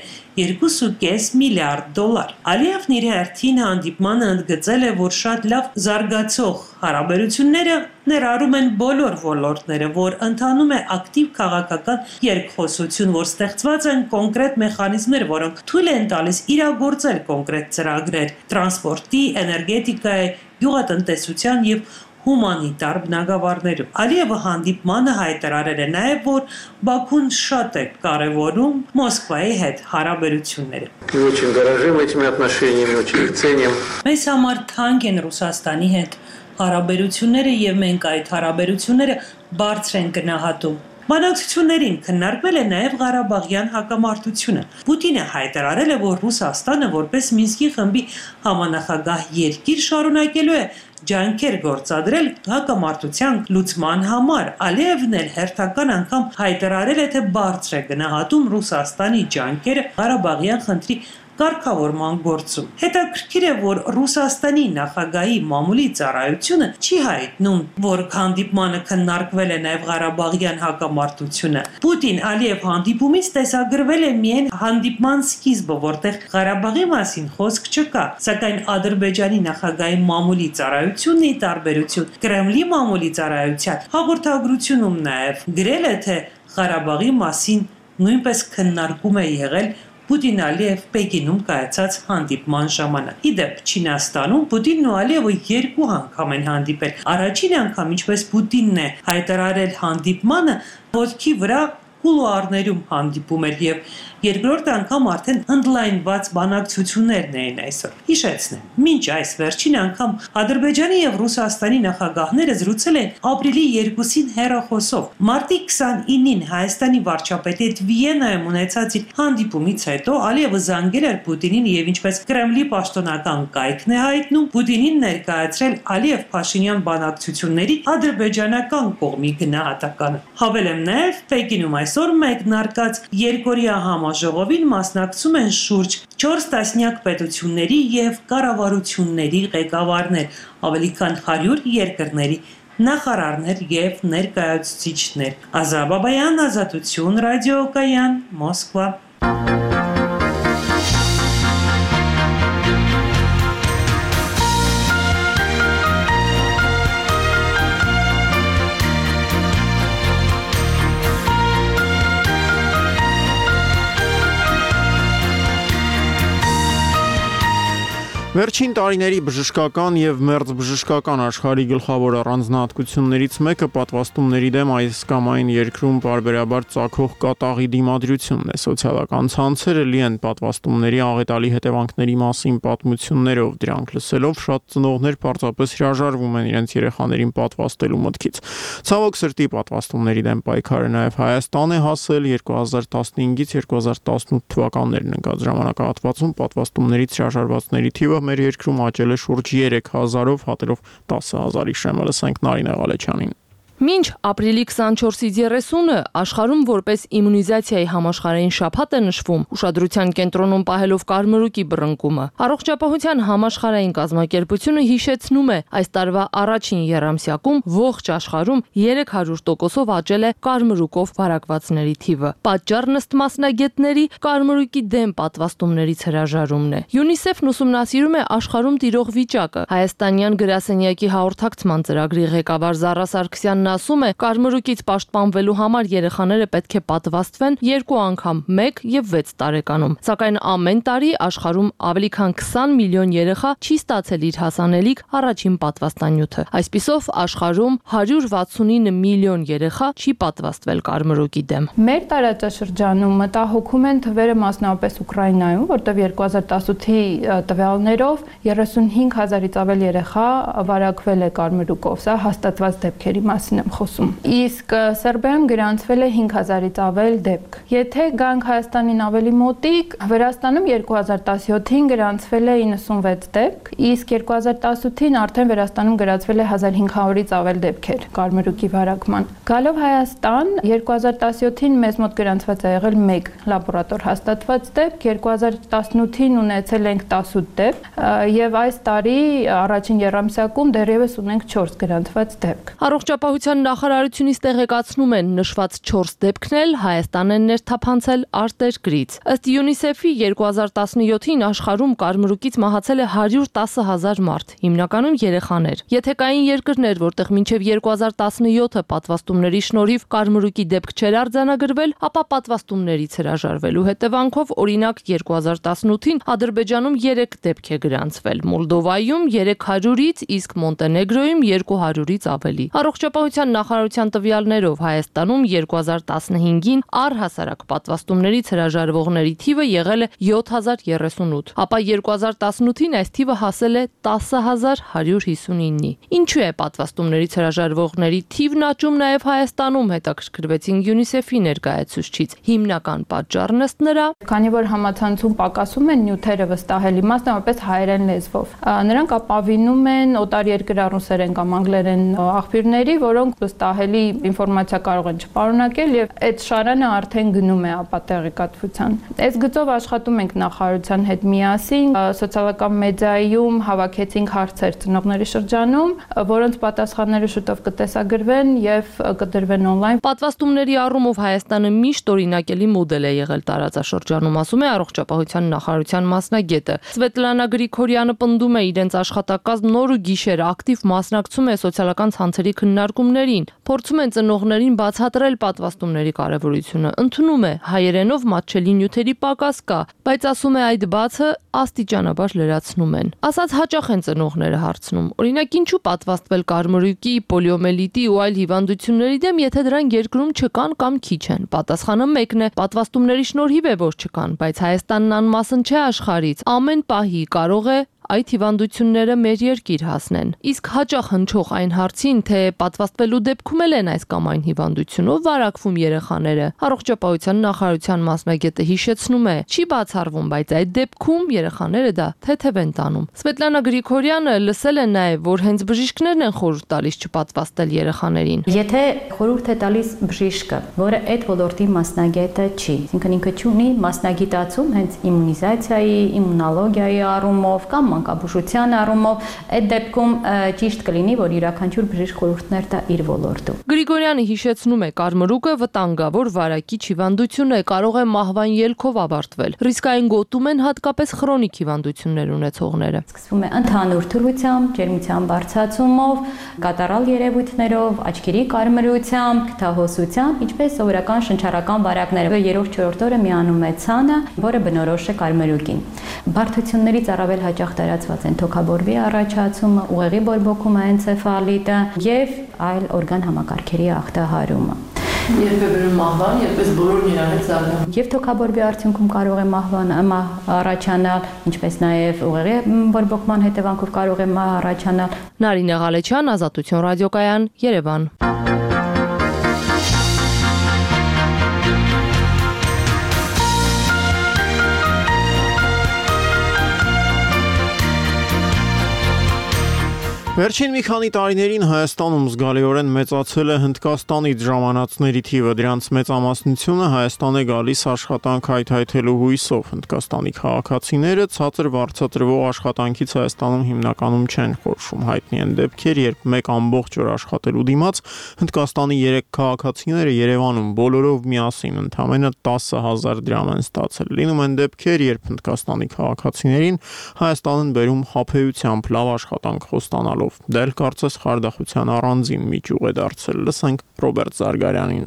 2.5 միլիարդ դոլար։ Ալիևն իր հերթին հանդիպմանը ընդգծել է, որ շատ լավ զարգացող հարաբերությունները ներառում են բոլոր ոլորտները, որ ընթանում է ակտիվ քաղաքական երկխոսություն, որ ստեղծված են կոնկրետ մեխանիզմներ, որոնք թույլ են տալիս իրագործել կոնկրետ ծրագրեր տրանսպորտի, էներգետիկայի, գյուղատնտեսության եւ հումանիտար բնագավառներում։ Ալիևը հանդիպմանը հայտարարել է նաև, որ Բաքուն շատ է կարևորում Մոսկվայի հետ հարաբերությունները։ Очень дорожим этими отношениями, очень их ценим. Մեզ համար թանկ են Ռուսաստանի հետ հարաբերությունները եւ մենք այդ հարաբերությունները բարձր են գնահատում։ Բանակցություններին քննարկվել է նաև Ղարաբաղյան հակամարտությունը։ Պուտինը հայտարարել է, որ Ռուսաստանը որպես Մինսկի խմբի համանախագահ երկիր շարունակելու է ջանքեր գործադրել հակամարտության լուծման համար։ Ալիևն էլ հերթական անգամ հայտարարել է, թե բարձր է գնահատում Ռուսաստանի ջանքերը Ղարաբաղյան խնդրի կարգավորման գործում։ Հետաքրքիր է, որ Ռուսաստանի նախագահի մամուլի ծառայությունը չի հայտնում, որ հանդիպմանը քննարկվել է նաև Ղարաբաղյան հակամարտությունը։ Պուտին-Ալիև հանդիպումից տեսագրվել է միայն հանդիպման սկիզբը, որտեղ Ղարաբաղի մասին խոսք չկա, սակայն Ադրբեջանի նախագահի մամուլի ծառայությունն ի տարբերություն Կրեմլի մամուլի ծառայության հաղորդագրությունում նաև գրել է, թե Ղարաբաղի մասին նույնպես քննարկում է եղել Պուտին-Ալիև Պեկինում կայացած հանդիպման ժամանակ։ Իդեպ Չինաստանում Պուտինն ու Ալիևը երկու անգամ են հանդիպել։ Առաջին անգամ, ինչպես Պուտինն է հայտարարել հանդիպմանը, ոտքի վրա կուլուարներում հանդիպում էր եւ երկրորդ անգամ արդեն ընդլայնված բանակցություններն էին այսօր։ Հիշեցնեմ, մինչ այս վերջին անգամ Ադրբեջանի եւ Ռուսաստանի նախագահները զրուցել են ապրիլի 2-ին հեռախոսով։ Մարտի 29-ին Հայաստանի վարչապետի հետ Վիեննայում ունեցած իր հանդիպումից հետո Ալիևը զանգել էր Պուտինին եւ ինչպես Կրեմլի պաշտոնական կայքն է հայտնում, Պուտինին ներկայացրել Ալիև-Փաշինյան բանակցությունների ադրբեջանական կողմի գնահատականը։ Հավելեմ նաեւ Պեկինում այսօր մեկնարկած երկօրյա համաժողովին մասնակցում են շուրջ 4 տասնյակ պետությունների եւ կառավարությունների ղեկավարներ, ավելի քան 100 երկրների նախարարներ եւ ներկայացուցիչներ։ Ազա Բաբայան, Ազատություն, Ռադիոկայան, Մոսկվա։ Վերջին տարիների բժշկական եւ մերձբժշկական աշխարհի գլխավոր առանձնահատկություններից մեկը պատվաստումների դեմ այս կամ այն երկրում բարբերաբար ծագող կատաղի դիմադրությունն է։ Սոցիալական ցանցերը լի են պատվաստումների աղետալի հետևանքների մասին պատմություններով, դրանք լսելով շատ ծնողներ պարզապես հրաժարվում են իրենց երեխաներին պատվաստելու մտքից։ Ցավոք սրտի պատվաստումների դեմ պայքարը նաեւ Հայաստան է հասել 2015-ից 2018 թվականներին ընկած ժամանակահատվածում պատվաստումներից հրաժարվածների թիվը մեր երկրում աճել է շուրջ 3000-ով, հատելով 10000-ի շեմը։ Լսենք Նարինե Ղալեչյանին։ Մինչ ապրիլի 24-ից 30-ը աշխարհում որպես իմունիզացիայի համաշխարհային շաբաթ է նշվում, ուշադրության կենտրոնում պահելով կարմրուկի բռնկումը, Առողջապահության համաշխարհային կազմակերպությունը հիշեցնում է, այս տարվա առաջին եռամսյակում ողջ աշխարհում 300%-ով աճել է կարմրուկով վարակվածների թիվը։ Պատճառն ըստ մասնագետների կարմրուկի դեմ պատվաստումներից հրաժարումն է։ ՅՈՒՆԻՍԵՖ-ն ուսումնասիրում է աշխարհում տիրող վիճակը։ Հայաստանյան գրասենյակի հաղորդակցման ծրագրի ղեկավար Զարա Սարգսյանն ասում է, կարմրուկից պաշտպանվելու համար երեխաները պետք է պատվաստվեն 2 անգամ 1 եւ 6 տարեկանում։ Սակայն ամեն տարի աշխարհում ավելի քան 20 միլիոն երեխա չի ստացել իր հասանելիք առաջին պատվաստանյութը։ Այսպիսով աշխարհում 169 միլիոն երեխա չի պատվաստվել կարմրուկի դեմ։ Մեր տարածաշրջանում մտահոգում են թվերը մասնավորապես Ուկրաինայում, որտեղ 2018-ի տվյալներով 35000-ից ավել երեխա վարակվել է կարմրուկով։ Սա հաստատված դեպքերի մասին եմ խոսում։ Իսկ Սերբիայում գրանցվել է 5000-ից ավել դեպք։ Եթե գանք Հայաստանին ավելի մոտիկ, Վրաստանում 2017-ին գրանցվել է 96 դեպք, իսկ 2018-ին արդեն Վրաստանում գրանցվել է 1500-ից ավել դեպքեր կարմրուկի վարակման։ Գալով Հայաստան 2017-ին մեզ մոտ գրանցված է եղել 1 լաբորատոր հաստատված դեպք, 2018-ին ունեցել ենք 18 դեպք եւ այս տարի առաջին եռամսյակում դեռևս ունենք 4 գրանցված դեպք։ Առողջապահության նախարարությունից տեղեկացնում են նշված 4 դեպքն էլ Հայաստան են ներթափանցել արտերկրից։ Ըստ ՅՈՒՆԻՍԵՖ-ի 2017-ին աշխարհում կարմրուկից մահացել է 110000 մարդ, հիմնականում երեխաներ։ Եթե կային երկրներ, որտեղ մինչև 2017-ը պատվաստումների շնորհիվ կարմրուկի դեպք չէր արձանագրվել, ապա պատվաստումներից հրաժարվելու հետևանքով օրինակ 2018-ին Ադրբեջանում 3 դեպք է գրանցվել, Մոլդովայում 300-ից, իսկ Մոնտենեգրոյում 200-ից ավելի։ Առողջապահության նախարարության տվյալներով Հայաստանում 2015-ին առհասարակ պատվաստումներից հրաժարվողների թիվը եղել է 7038, ապա 2018-ին այս թիվը հասել է 10159-ի։ Ինչու է պատվաստումներից հրաժարվողների թիվն աճում նաև Հայաստանում, հետաքրքրվեցին ՅՈՒՆԻՍԵՖ-ի ներկայացուցչից։ Հիմնական պատճառն ըստ նրա, քանի որ համացանցում պակասում են նյութերը վստահելի, մասնավորապես հայերեն լեզվով, նրանք ապավինում են օտարերկրյա ռուսերեն կամ անգլերեն աղբյուրների, որոնք վստահելի ինֆորմացիա կարող են չպարունակել եւ այդ շարանը արդեն գնում է ապա տեղեկատվության։ Այս գծով աշխատում ենք նախարարության հետ միասին, սոցիալական մեդիայում հավաքեցինք հարցեր ծնողների շրջանում, որոնց պատասխանները շուտով կտեսագրվեն եւ կդրվեն on-line։ Պատվաստումների առումով Հայաստանը միշտ օրինակելի մոդել է եղել տարածաշրջանում, ասում է Առողջապահության նախարարության մասնագետը։ Սվետլանա Գրիգորյանը պնդում է իրենց աշխատակազմ նոր ու գիշեր ակտիվ մասնակցում է սոցիալական ցանցերի քննարկումներին պատվաստումներին, փորձում են ծնողներին բացատրել պատվաստումների կարևորությունը, ընդունում է հայերենով մատչելի նյութերի պակաս կա, բայց ասում է այդ բացը աստիճանաբար լրացնում են։ Ասած հաճախ են ծնողները հարցնում, օրինակ ինչու պատվաստվել կարմրուկի, պոլիոմելիտի ու այլ հիվանդությունների դեմ, եթե դրանք երկրում չկան կամ քիչ են։ Պատասխանը մեկն է, պատվաստումների շնորհիվ է որ չկան, բայց Հայաստանն անմասն չէ աշխարհից, ամեն պահի կարող է այդ հիվանդությունները մեր երկիր հասնեն։ Իսկ հաճախ հնչող այն հարցին, թե պատվաստվելու դեպքում են այս կամ այն հիվանդությունով վարակվում երեխաները, առողջապահության նախարարության մասնագետը հիշեցնում է, չի բացառվում, բայց այդ դեպքում երեխաները դա թեթև են տանում։ Սվետլանա Գրիգորյանը լսել է նաև, որ հենց բժիշկներն են խորհուրդ տալիս չպատվաստել երեխաներին։ Եթե խորհուրդ է տալիս բժիշկը, որը այդ ոլորտի մասնագետը չի, այսինքն ինքը չունի մասնագիտացում հենց իմունիզացիայի, իմունոլոգիայի առումով կամ մանկաբուժության առումով, այդ դեպքում ճիշտ կլինի, որ յուրաքանչյուր բժիշկ խորհուրդներ տա իր ոլորտում։ Գրիգորյանը հիշեցնում է, կարմրուկը վտանգավոր վարակիչ հիվանդություն է, կարող է մահվան ելքով ավարտվել։ Ռիսկային գոտում են հատկապես քրոնիկ հիվանդություններ ունեցողները։ Սկսվում է ընդհանուր թուլությամբ, ջերմության բարձրացումով, կատարալ երևույթներով, աչքերի կարմրությամբ, քթահոսությամբ, ինչպես սովորական շնչառական վարակները։ Երրորդ, չորրորդ օրը միանում է ցանը, որը բնորոշ է կարմրուկին։ Բարդություններից առավել հաճախ տարածված են թոքաբորբի առաջացումը, ուղեղի բորբոքումը, էնցեֆալիտը եւ այլ օրգան համակարգերի ախտահարումը։ Երբ է բերում մահվան, երբես բոլորն իրար հետ զարգանում։ Եվ թոքաբորբի արդյունքում կարող է մահվան առաջանալ, ինչպես նաև ուղեղի բորբոքման հետևանքով կարող է մահ առաջանալ։ Նարինե Ղալեչյան, Ազատություն ռադիոկայան, Երևան։ Վերջին մի քանի տարիներին Հայաստանում զգալիորեն մեծացել է Հնդկաստանից ժամանածների թիվը, դրանց մեծամասնությունը Հայաստան է գալիս աշխատանք հայթայթելու հույսով։ Հնդկաստանի քաղաքացիները ցածր վարձատրվող աշխատանքից Հայաստանում հիմնականում չեն խորշում։ Հայտնի են դեպքեր, երբ մեկ ամբողջ օր աշխատելու դիմաց Հնդկաստանի 3 քաղաքացիները Երևանում բոլորով միասին ընդամենը 10,000 դրամ են ստացել։ Լինում են դեպքեր, երբ Հնդկաստանի քաղաքացիներին Հայաստանն բերում խաբեությամբ լավ աշխատանք խոստանալով։ Դա էլ կարծես խարդախության առանձին միջուղ է դարձել։ Լսենք Ռոբերտ Զարգարյանին։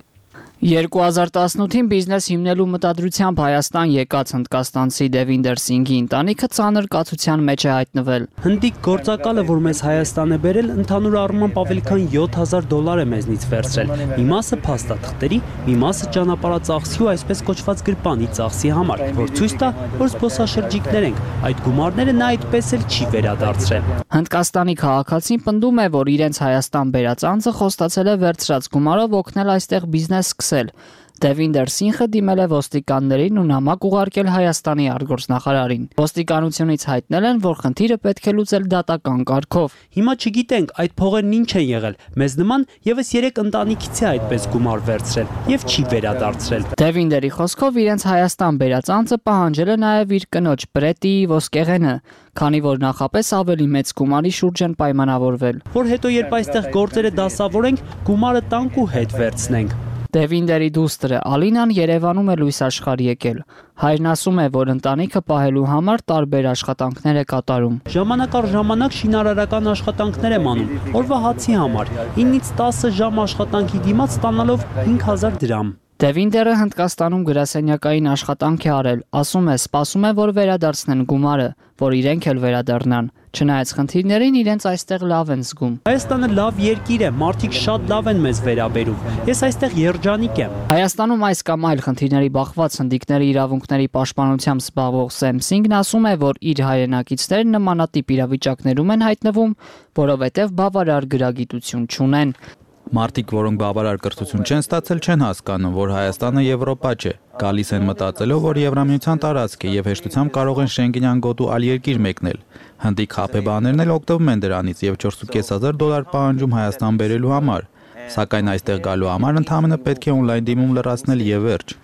2018-ին բիզնես հիմնելու մտադրությամբ Հայաստան եկած հնդկաստանցի Դևինդեր Սինգի ընտանիքը ծանր կացության մեջ է հայտնվել։ Հնդիկ գործակալը, որ մեզ Հայաստան է բերել, ընդհանուր առմամբ ավելի քան $7,000 է մեզնից վերցրել։ Մի մասը փաստաթղթերի, մի մասը ճանապարհածախսի ու այսպես կոչված գրպանի ծախսի համար, որ ցույց տա, որ զբոսաշրջիկներ ենք։ Այդ գումարները նա այդպես էլ չի վերադարձրել։ Հնդկաստանի քաղաքացին պնդում է, որ իրենց Հայաստան բերած անձը խոստացել է վերցրած գումարով օգնել այստեղ բիզնես սկսել։ Դևինդեր Սինխը դիմել է ոստիկաններին ու նամակ ուղարկել Հայաստանի արտգործնախարարին։ Ոստիկանությունից հայտնել են, որ խնդիրը պետք է լուծել դատական կարգով։ Հիմա չգիտենք այդ փողերն ինչ են եղել։ Մեզ նման եւս 3 ընտանիքից է այդպես գումար վերցրել եւ չի վերադարձրել։ Դևինդերի խոսքով իրենց Հայաստան բերած անձը պահանջել է նաեւ իր կնոջ Բրետի ոսկեղենը, քանի որ նախապես ավելի մեծ գումարի շուրջ են պայմանավորվել։ Որ հետո երբ այստեղ գործերը դասավորենք, գումարը տանք ու հետ վերցնենք։ Դևինդերի դուստրը Ալինան Երևանում է լույս աշխարհ եկել։ Հայրն ասում է, որ ընտանիքը պահելու համար տարբեր աշխատանքներ է կատարում։ Ժամանակ առ ժամանակ շինարարական աշխատանքներ եմ անում, օրվա հացի համար, 9-ից 10 ժամ աշխատանքի դիմաց ստանալով 5,000 դրամ։ Դևինդերը Հնդկաստանում գրասենյակային աշխատանք է արել, ասում է, սպասում է, որ վերադարձնեն գումարը, որ իրենք էլ վերադառնան։ Չնայած խնդիրներին, իրենց այստեղ լավ են զգում։ Հայաստանը լավ երկիր է, մարդիկ շատ լավ են մեզ վերաբերում։ Ես այստեղ երջանիկ եմ։ Հայաստանում այս կամ այլ խնդիրների բախված հնդիկների իրավունքների պաշտպանությամբ զբաղվող Սեմ Սինգն ասում է, որ իր հայրենակիցները նմանատիպ իրավիճակներում են հայտնվում, որովհետև բավարար գրագիտություն չունեն։ Մարդիկ, որոնք բավարար կրթություն չեն ստացել, չեն հասկանում, որ Հայաստանը Եվրոպա չէ։ Գալիս են մտածելով, որ Եվրամիության տարածք է եւ հեշտությամբ կարող են Շենգենյան գոտու այլ երկիր մեկնել։ Հնդիկ խաբեբաներն էլ օգտվում են դրանից եւ $4,500 պահանջում Հայաստան բերելու համար։ Սակայն այստեղ գալու համար ընդհանրապես պետք է օնլայն դիմում լրացնել եւ վերջ։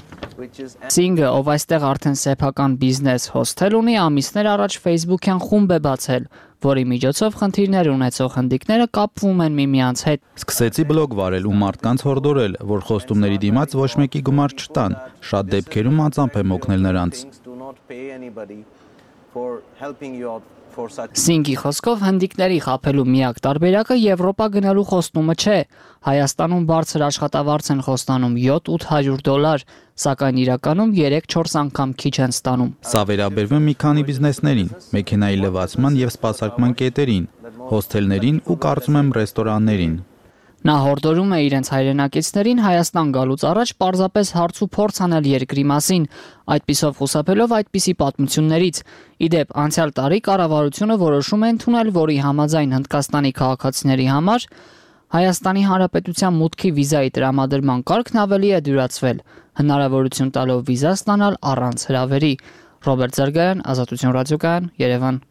Սինգը, ով այստեղ արդեն սեփական բիզնես հոսթել ունի, ամիսներ առաջ Facebook-յան խումբ է բացել, որի միջոցով խնդիրներ ունեցող հնդիկները կապվում են միմյանց հետ։ Սկսեցի բլոգ վարել ու մարդկանց հորդորել, որ խոստումների դիմաց ոչ մեկի գումար չտան։ Շատ դեպքերում անձամբ եմ օգնել նրանց։ Սինգի խոսքով հնդիկների խաբելու միակ տարբերակը Եվրոպա գնալու խոստումը չէ։ Հայաստանում բարձր աշխատավարձ են խոստանում $700-800, սակայն իրականում 3-4 անգամ քիչ են ստանում։ Սա վերաբերվում մի քանի բիզնեսներին, մեքենայի լվացման եւ սպասարկման կետերին, հոսթելներին ու կարծում եմ ռեստորաններին։ Նա հորդորում է իրենց հայրենակիցներին Հայաստան գալուց առաջ պարզապես հարց ու փորձ անել երկրի մասին, այդպիսով խուսափելով այդպիսի պատմություններից։ Իդեպ, անցյալ տարի կառավարությունը որոշում է ընդունել, որի համաձայն Հնդկաստանի քաղաքացիների համար Հայաստանի Հանրապետության մուտքի վիզայի տրամադրման կարգն ավելի է դյուրացվել, հնարավորություն տալով վիզա ստանալ առանց հրավերի։ Ռոբերտ Զարգայան, Ազատություն ռադիոկայան, Երևան։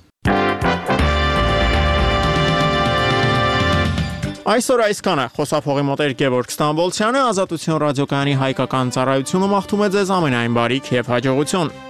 Այսօր այսքանը խոսափողի մոտ Գևորգ Ստամբոլցյանը, Ազատություն ռադիոկայանի հայկական ծառայությունը մաղթում է ձեզ ամենայն բարիք եւ հաջողություն։